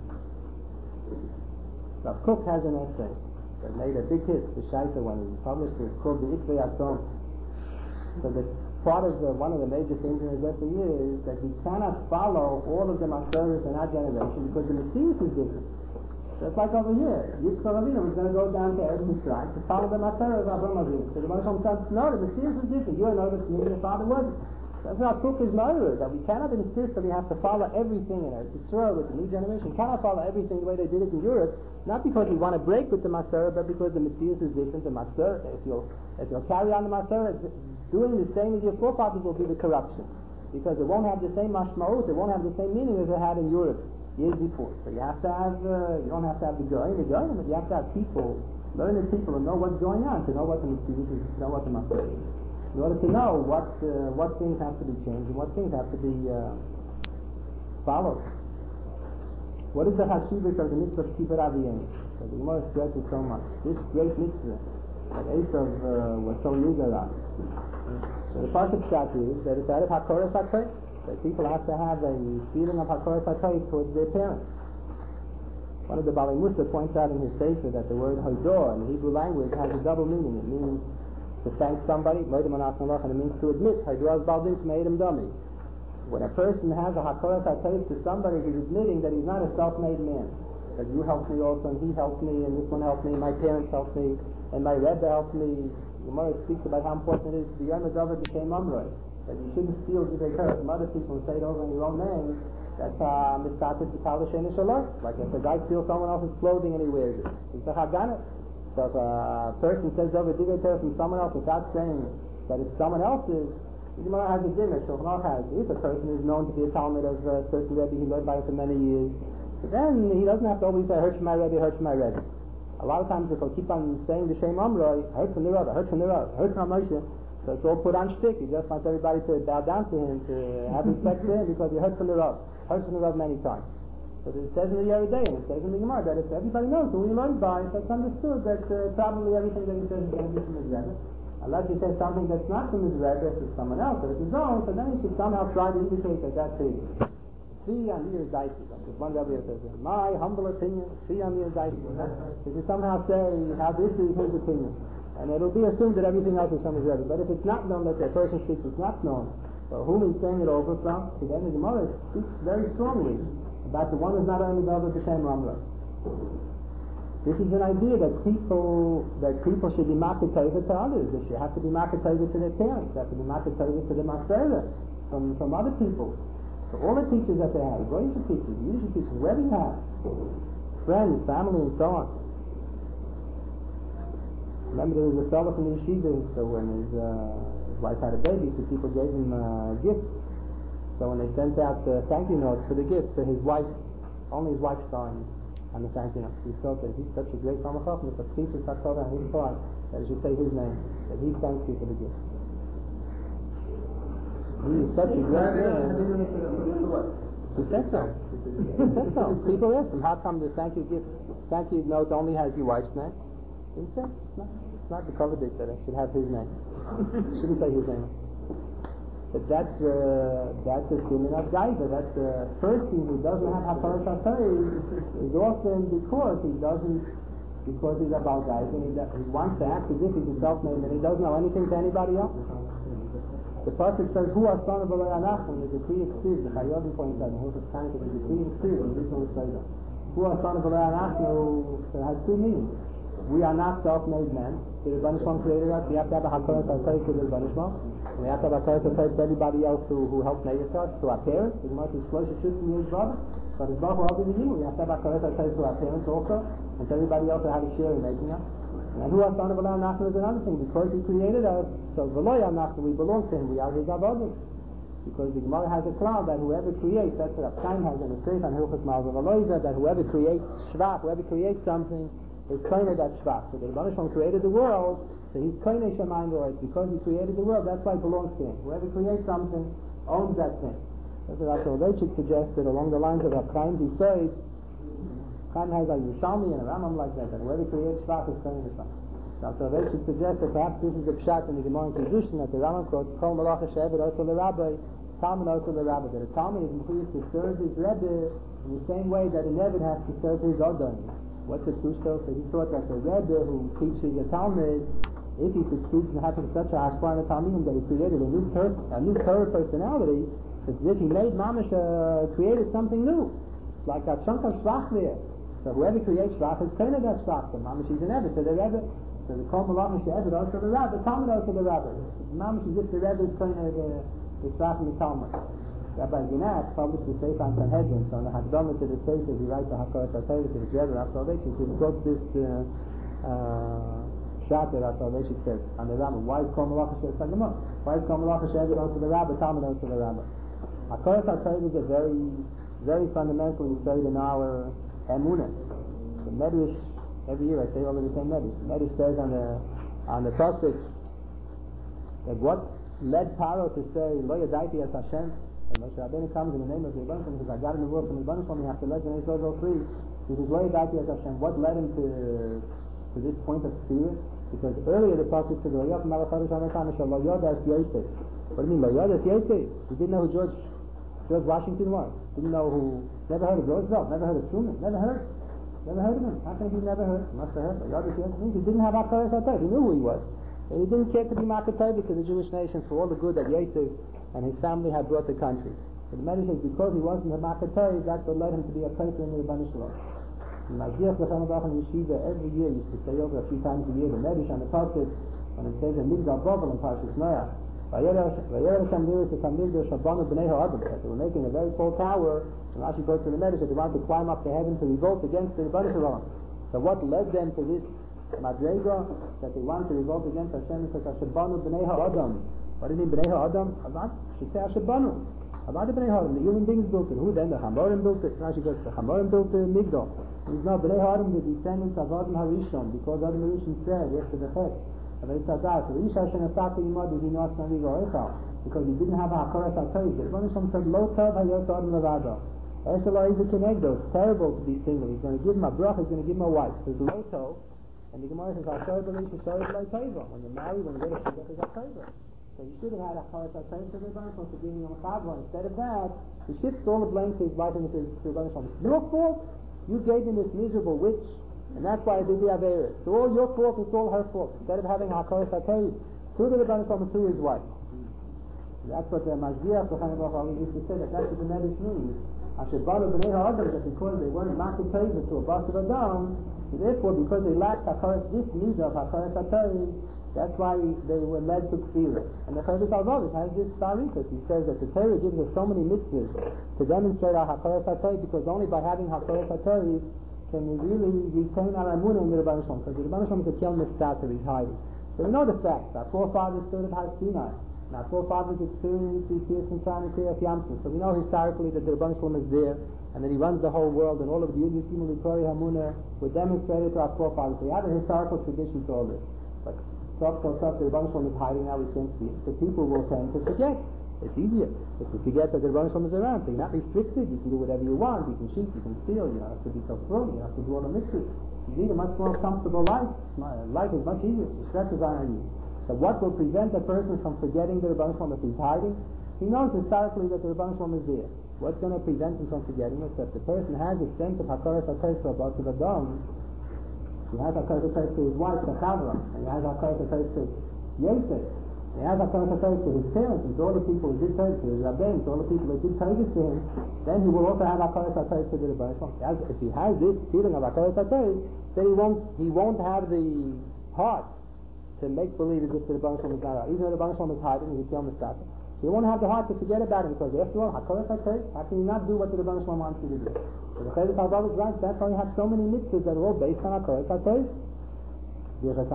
Rav Kook has an essay that made a big hit, the Shaita, when he published it, called the Ikvei Atom. So that part of the, one of the major things in his essay is that we cannot follow all of the matzorahs in our generation because the Messias is different. Just like over here, Yitzchak Avinu was going to go down to Eretz Mitzrayim to follow the matzorah of Avraham Avinu. So the Rebbeinu said, no, the Messias is different. You're an Eretz Mitzrayim, your father wasn't. That's what Kook is murder, that we cannot insist that we have to follow everything in Eretz Yisrael with the new generation. We cannot follow everything the way they did it in Europe, not because we want to break with the matzorah, but because the Messias is different. The matzorah, if you'll, if you'll carry on the matzorah, doing the same as your forefathers will be the corruption. Because it won't have the same mashmaut, it won't have the same meaning as it had in Europe years before. So you have to have, uh, you don't have to have the goyim, the goyim, but you have to have people, learned people, and know what's going on, to know what the Messias is, to know what the matzorah is. In order to know what uh, what things have to be changed and what things have to be uh, followed. What is the hashivah of the mitzvah of kibbur aviyim? So the Gemara stresses so much. This great mitzvah that Esav uh, was so eager on. So the pasuk pshat is that it's out of hakoras hatay. That people have to have a feeling of hakoras hatay towards their parents. One of the Bali Musa points out in his sefer that the word hodor in the Hebrew language has a double meaning. It means to thank somebody, and it means to admit, when a person has a hakoras hatayv to somebody, he's admitting that he's not a self-made man. That you helped me also, and he helped me, and this one helped me, my parents helped me, and my Rebbe helped me. The Gemara speaks about how important it is the Yom David became Amroi. That you shouldn't steal Gidei Torah from other people and say it over in your own name. That's mistated to Kal Hashem Shalom. Like if a guy steals someone else's clothing and he wears it, he's a Haganah. So if a person says over Divrei Torah from someone else without saying that it's someone else's, the Gemara has a dinner. Shulchan Aruch has. If a person is known to be a Talmud of a certain Rebbe, he learned by it for many years, but then he doesn't have to always say, I heard from my Rebbe, I heard from my Rebbe. A lot of times if he'll keep on saying the Shem Amroi, I heard from the Rebbe, I heard from the Rebbe, I heard from Moshe, so it's all put on shtick. He just wants everybody to bow down to him, to have respect for him, because he heard from the Rebbe, heard from the Rebbe many times. But it says in the Yoreh De'ah, and it says in the Gemara, that if everybody knows who he learned by, so it's understood that uh, probably everything that he says is going to be from his Rebbe. Unless he says something that's not from his Rebbe, if it's someone else, or it's his own, so then he should somehow try to indicate that that's his. See on your dicey. If one Rebbe says, my humble opinion, see on your dicey. He should somehow say how this is his opinion. And it'll be assumed that everything else is from his Rebbe. But if it's not known that that person speaks, it's not known, so whom he's saying it over from, so then the Gemara speaks very strongly about the one who's not only over the same Ramla. This is an idea that people that people should be makatayva to others. They should have to be makatayva to their parents. They have to be makatayva to the matzorah from from other people. So all the teachers that they have, Goyish teachers, Yiddish teachers, wherever you have, friends, family, and so on. Remember, there was a fellow from the yeshiva, so when his uh, wife had a baby, so people gave him uh, gifts. So when they sent out the thank you notes for the gifts, to his wife, only his wife saw him on the thank you note. He felt that he's such a great Talmid Chacham, it's a piece of Torah, and he thought that he should say his name, that he thanks you for the gift. He is such a great man. He said so. He said so. People asked him, how come the thank you gift, thank you note only has your wife's name? He said, it's not, it's not the cover dick that I should have his name. Shouldn't say his name. But that's uh, that's a siman of gaiva. That's the person who doesn't have haparas hatayv is often because he doesn't, because he's about gaiva and he, he wants to act as if he's a self-made and he doesn't know anything to anybody else. The pasuk says, "Who are son of Eloi Anachnu?" The decree exceeds. The Chayyim points out, "Who is kind of the decree exceeds?" And this one says, "Who are son of Eloi Anachnu?" has two meanings. We are not self-made men. The Rebbeinu Shalom created us. We have to have a hakaras hatayv to the Rebbeinu Shalom. We have to have a hakaras hatayv to everybody else who, who helped make us, to our parents. The Gemara says, "Shloisha shustim yesh brother." But as Baruch Hu you, we have to have a hakaras hatayv to our parents also, and to everybody else who had a share in making us. And who are son of Eloi Anachnu is another thing, because he created us. So Eloi Anachnu, we belong to him. We are his avodim. Because the Gemara has a cloud that whoever creates, that's what Chaim has in the Seif and Hilchos Malzah Eloiza, that whoever creates shvach, whoever creates something, is koine that shvach. So the Rebbeinu Shalom created the world, so he's koine shemayim v'oretz. Because he created the world, that's why it belongs to him. Whoever creates something owns that thing. That's what Rav Soloveitchik suggested along the lines of Rav Chaim Zisoid. Chaim has a Yerushalmi and a Rambam like that, that whoever creates shvach is koine shvach. Rav Soloveitchik suggested perhaps this is the pshat in the Gemara in Kedushin that the Rambam quotes, Kol malacha she'eved oto l'rabbi, Talmud oto l'rabbi, that a Talmud is mechuyev to serve his Rebbe in the same way that a Nevid has to serve his Odom. What's the Tushto? So he thought that the Rebbe who teaches a Talmud, if he succeeds in having such a hashpah in a Talmudim that he created a new per- a new Torah personality, it's as if he made Mamash, uh, created something new. It's like a chunk of shvach there. So whoever creates shvach is kind of that shvach. So Mamash is an Rebbe to the Rebbe. So the Kol Malach She'eved also the Rebbe, Talmud also the Rebbe. Mamash is if the Rebbe is kind of the, the shvach in the Talmud. Rabbi Ginat published the Seif on Sanhedrin, so on the Hakdamah to the Seif, he writes the hakaras hatayv to his Rebbe, Rav Soloveitchik, he quotes this uh, uh, shot that Rav Soloveitchik says on the Rambam. Why is Kol Malach She'eved Sagamah? Why is Kol Malach She'eved also the Rebbe, Talmud also the Rebbe? Hakaras hatayv is a very, very fundamental insight in our emunah. The Medrash, every year I say over the same Medrash. The Medrash says on the on the pasuk that what led Paro to say Lo Yadaiti as Hashem. And Moshe Rabbeinu comes in the name of the Rebbeinu Shalom, he says, I got in the world from the Rebbeinu Shalom, you have to let the Israel go free. He says, Lo Yadaiti as Hashem. What led him to to this point of fear? Because earlier the pasuk said, Lo Yadaiti as Hashem, Lo Yadaiti as Yosef. What do you mean, Lo Yadaiti as Yosef? He didn't know who George George Washington was. Didn't know who, never heard of Roosevelt, never heard of Truman, never heard. Never heard of him. How can he never heard? He must have heard. Lo Yadaiti as Yosef. He didn't have hakaras hatayv. He knew who he was. And he didn't care to be makatayv to the Jewish nation for all the good that Yosef and his family had brought the country. But the Medrash says because he wasn't a makatayv, that's what led him to be a person in the Rebbeinu Shalom. The Mashiach L'chaim Adach in Yeshiva every year used to say over a few times a year the Medrash on the pasuk when it says in Migdal Bavel in Parshas Noach, Vayerer Hashem Liris the Tamigdash Shabanu B'nei Ha'adam, that they were making a very tall tower, and Rashi quotes in the Medrash that they wanted to climb up to heaven to revolt against the Rebbeinu Shalom. So what led them to this Madrega, that they wanted to revolt against Hashem, because Hashabanu B'nei Ha'adam. What do you mean B'nei Ha'adam? Avad? Should say Hashabanu. Avad B'nei Ha'adam. The human beings built it. Who then? The Chamorim built it. Rashi goes, the Chamorim built the Migdal. He's not B'nei Ha'adam, the descendants of Adam Harishon, because Adam Harishon said, after the Chet, because he didn't have a hakaras hatayv. The Rebbeinu Shalom said, Lo tov hayot adam levado. Eshelai is a kenegdo. It's terrible to be single. He's going to give him a brach, he's going to give him a wife. There's lo tov. And the Gemara says, when you're married, when you get a shidduch, is a tova. So you should have had a hakaras hatayv to the Rebbeinu Shalom for giving him a chavra. Instead of that, he shifts all the blame to his wife and says to the Rebbeinu Shalom, it's your fault. You gave him this miserable witch. And that's why I did the Averis. It's all your fault, it's all her fault. Instead of having hakaras hatayv to the Rebbeinu Shalom to his wife. That's what the Mashgiach L'chaim Adach used to say, that that's what the Medrash means. Hashabanu B'nei Ha'adam, that because they weren't makatayv to a bas of Adam, therefore because they lacked hakaras, this need of hakaras hatayv, that's why they were led to kfira. And the Chavis Alvavis has this tarikas. He says that the Torah gives us so many mitzvahs to demonstrate our hakaras hatayv, because only by having hakaras hatayv can we really retain our emunah in the Rebbeinu Shalom. Because the Rebbeinu Shalom is a kel mitzvah, he's hiding. So we know the facts. Our forefathers stood at Har Sinai. And our forefathers experienced these tears from trying to clear Yamsuf. So we know historically that the Rebbeinu Shalom is there, and that he runs the whole world, and all of the Yudhi Simon Vikori Hamunah were demonstrated to our forefathers. We have a historical tradition to all this. But so so so the Rebbeinu Shalom is hiding now, we can't see it. So people will tend to forget. It's easier. If you forget that the Rebbeinu Shalom is around, so you're not restricted, you can do whatever you want, you can cheat, you can steal, you don't have to be so frugal, you don't have to do all the mitzvahs. You lead a much more comfortable life. Life is much easier. The stresses aren't on you. So what will prevent a person from forgetting the Rebbeinu Shalom if he's hiding? He knows historically that the Rebbeinu Shalom is there. What's going to prevent him from forgetting it? If the person has a sense of Hakaras HaTorah about the Adam, he has Hakaras HaTorah to his wife, to Chavra, and he has Hakaras HaTorah to Yosef, he has Hakaras HaTorah to his parents, and to all the people who did Torah, to his Rabbein, to all the people who did Torah to him, then he will also have Hakaras HaTorah to the Rebbeinu Shalom. If he has this feeling of Hakaras HaTorah, then he won't, he won't have the heart to make believe as if the Rebbeinu Shalom is not out. Even though the Rebbeinu Shalom is hiding, he kill Mustafa. You won't have the heart to forget about it, because after all, Hakaras HaTorah, how can you not do what the Rebbeinu Shalom wants you to do? So the Chayvus HaGav is right, that's why you have so many mitzvahs that are all based on Hakaras HaTorah. You always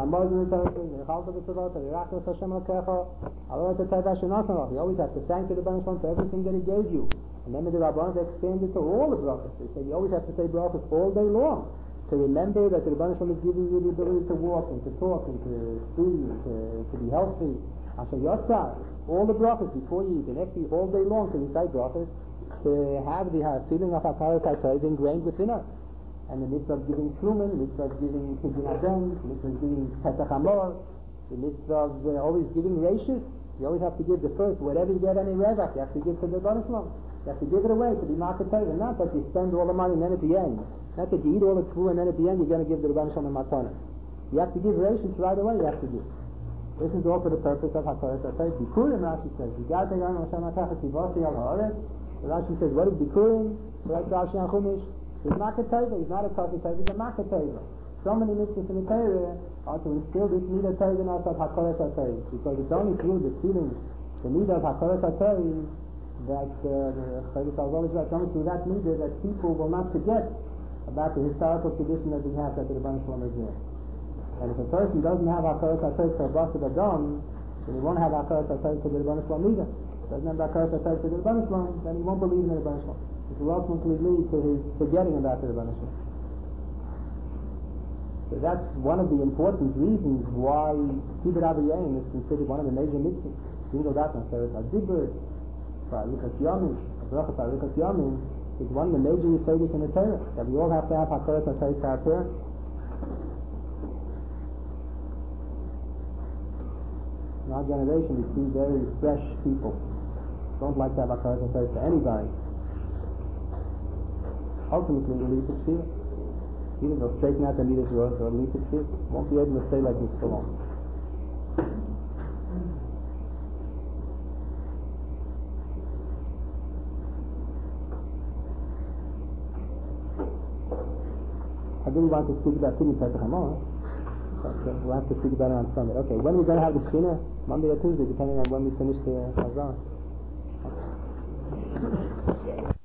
have to thank the Rebbeinu Shalom for everything that he gave you. And then the Rabbanan expanded to all the brachas. They say you always have to say brachas all day long, to remember that the Rebbeinu Shalom is giving you the ability to walk and to talk and to see and to, to be healthy. Asher Yotzar, all the brachas before you eat and after you eat all day long to recite brachas, to have the uh, feeling of Hakaras HaTorah ingrained within us. And the mitzvah of giving Tlumen, the mitzvah of giving Kiddush Hashem, the mitzvah of giving Pesach Hamor, the mitzvah of uh, always giving Reishis. You always have to give the first, whatever you get any Revach, you have to give to the Rebbeinu Shalom. You have to give it away to be Market Torah, not that you spend all the money and then at the end, not that you eat all the food and then at the end you're going to give the Rebbeinu Shalom a matana. You have to give Reishis right away, you have to give. This is all for the purpose of Hakaras HaTorah. Bikurim, Rashi says, Yigatei Yom Hashem HaKachas Yivasi Al Haaretz. Rashi says, what is Bikurim? Like Rashi and Chumash, he's not a Torah, he's not a Kafir Torah, he's a Makkah Torah. So many mitzvahs in the Torah are to instill this need of Torah in us of Hakaras HaTorah. Because it's only through the feeling, the need of Hakaras HaTorah, that uh, the Chayvus HaGav is right, only through that need that people will not forget about the historical tradition that we have that the Rebbeinu Shalom is here. And if a person doesn't have Hakaras HaTorah for a Basa Badam, then he won't have Hakaras HaTorah for the Rebbeinu Shalom either. Doesn't have Hakaras HaTorah for the Rebbeinu Shalom, then he won't believe in the Rebbeinu Shalom. It will ultimately lead to his forgetting about the Rebbeinu Shalom. So that's one of the important reasons why Kibbut Aviyim is considered one of the major mitzvahs. Single that on Seres HaDibur, Arichas Yomim, Brachas Arichas Yomim, is one of the major yesodis in the Torah, that we all have to have Hakaras HaTorah for our parents. In our generation, we see very fresh people. Don't like to have Hakaras HaTorah for anybody. Ultimately, it will lead to fear. Either they'll straighten out the Midas Road or it'll lead to fear. Won't be able to stay like this for long. I didn't want to speak about Kiddush Pesach Hamor. Okay, we'll have to speak about it on Sunday. Okay, when are we going to have the Shechina? Monday or Tuesday, depending on when we finish the Chazan. Okay.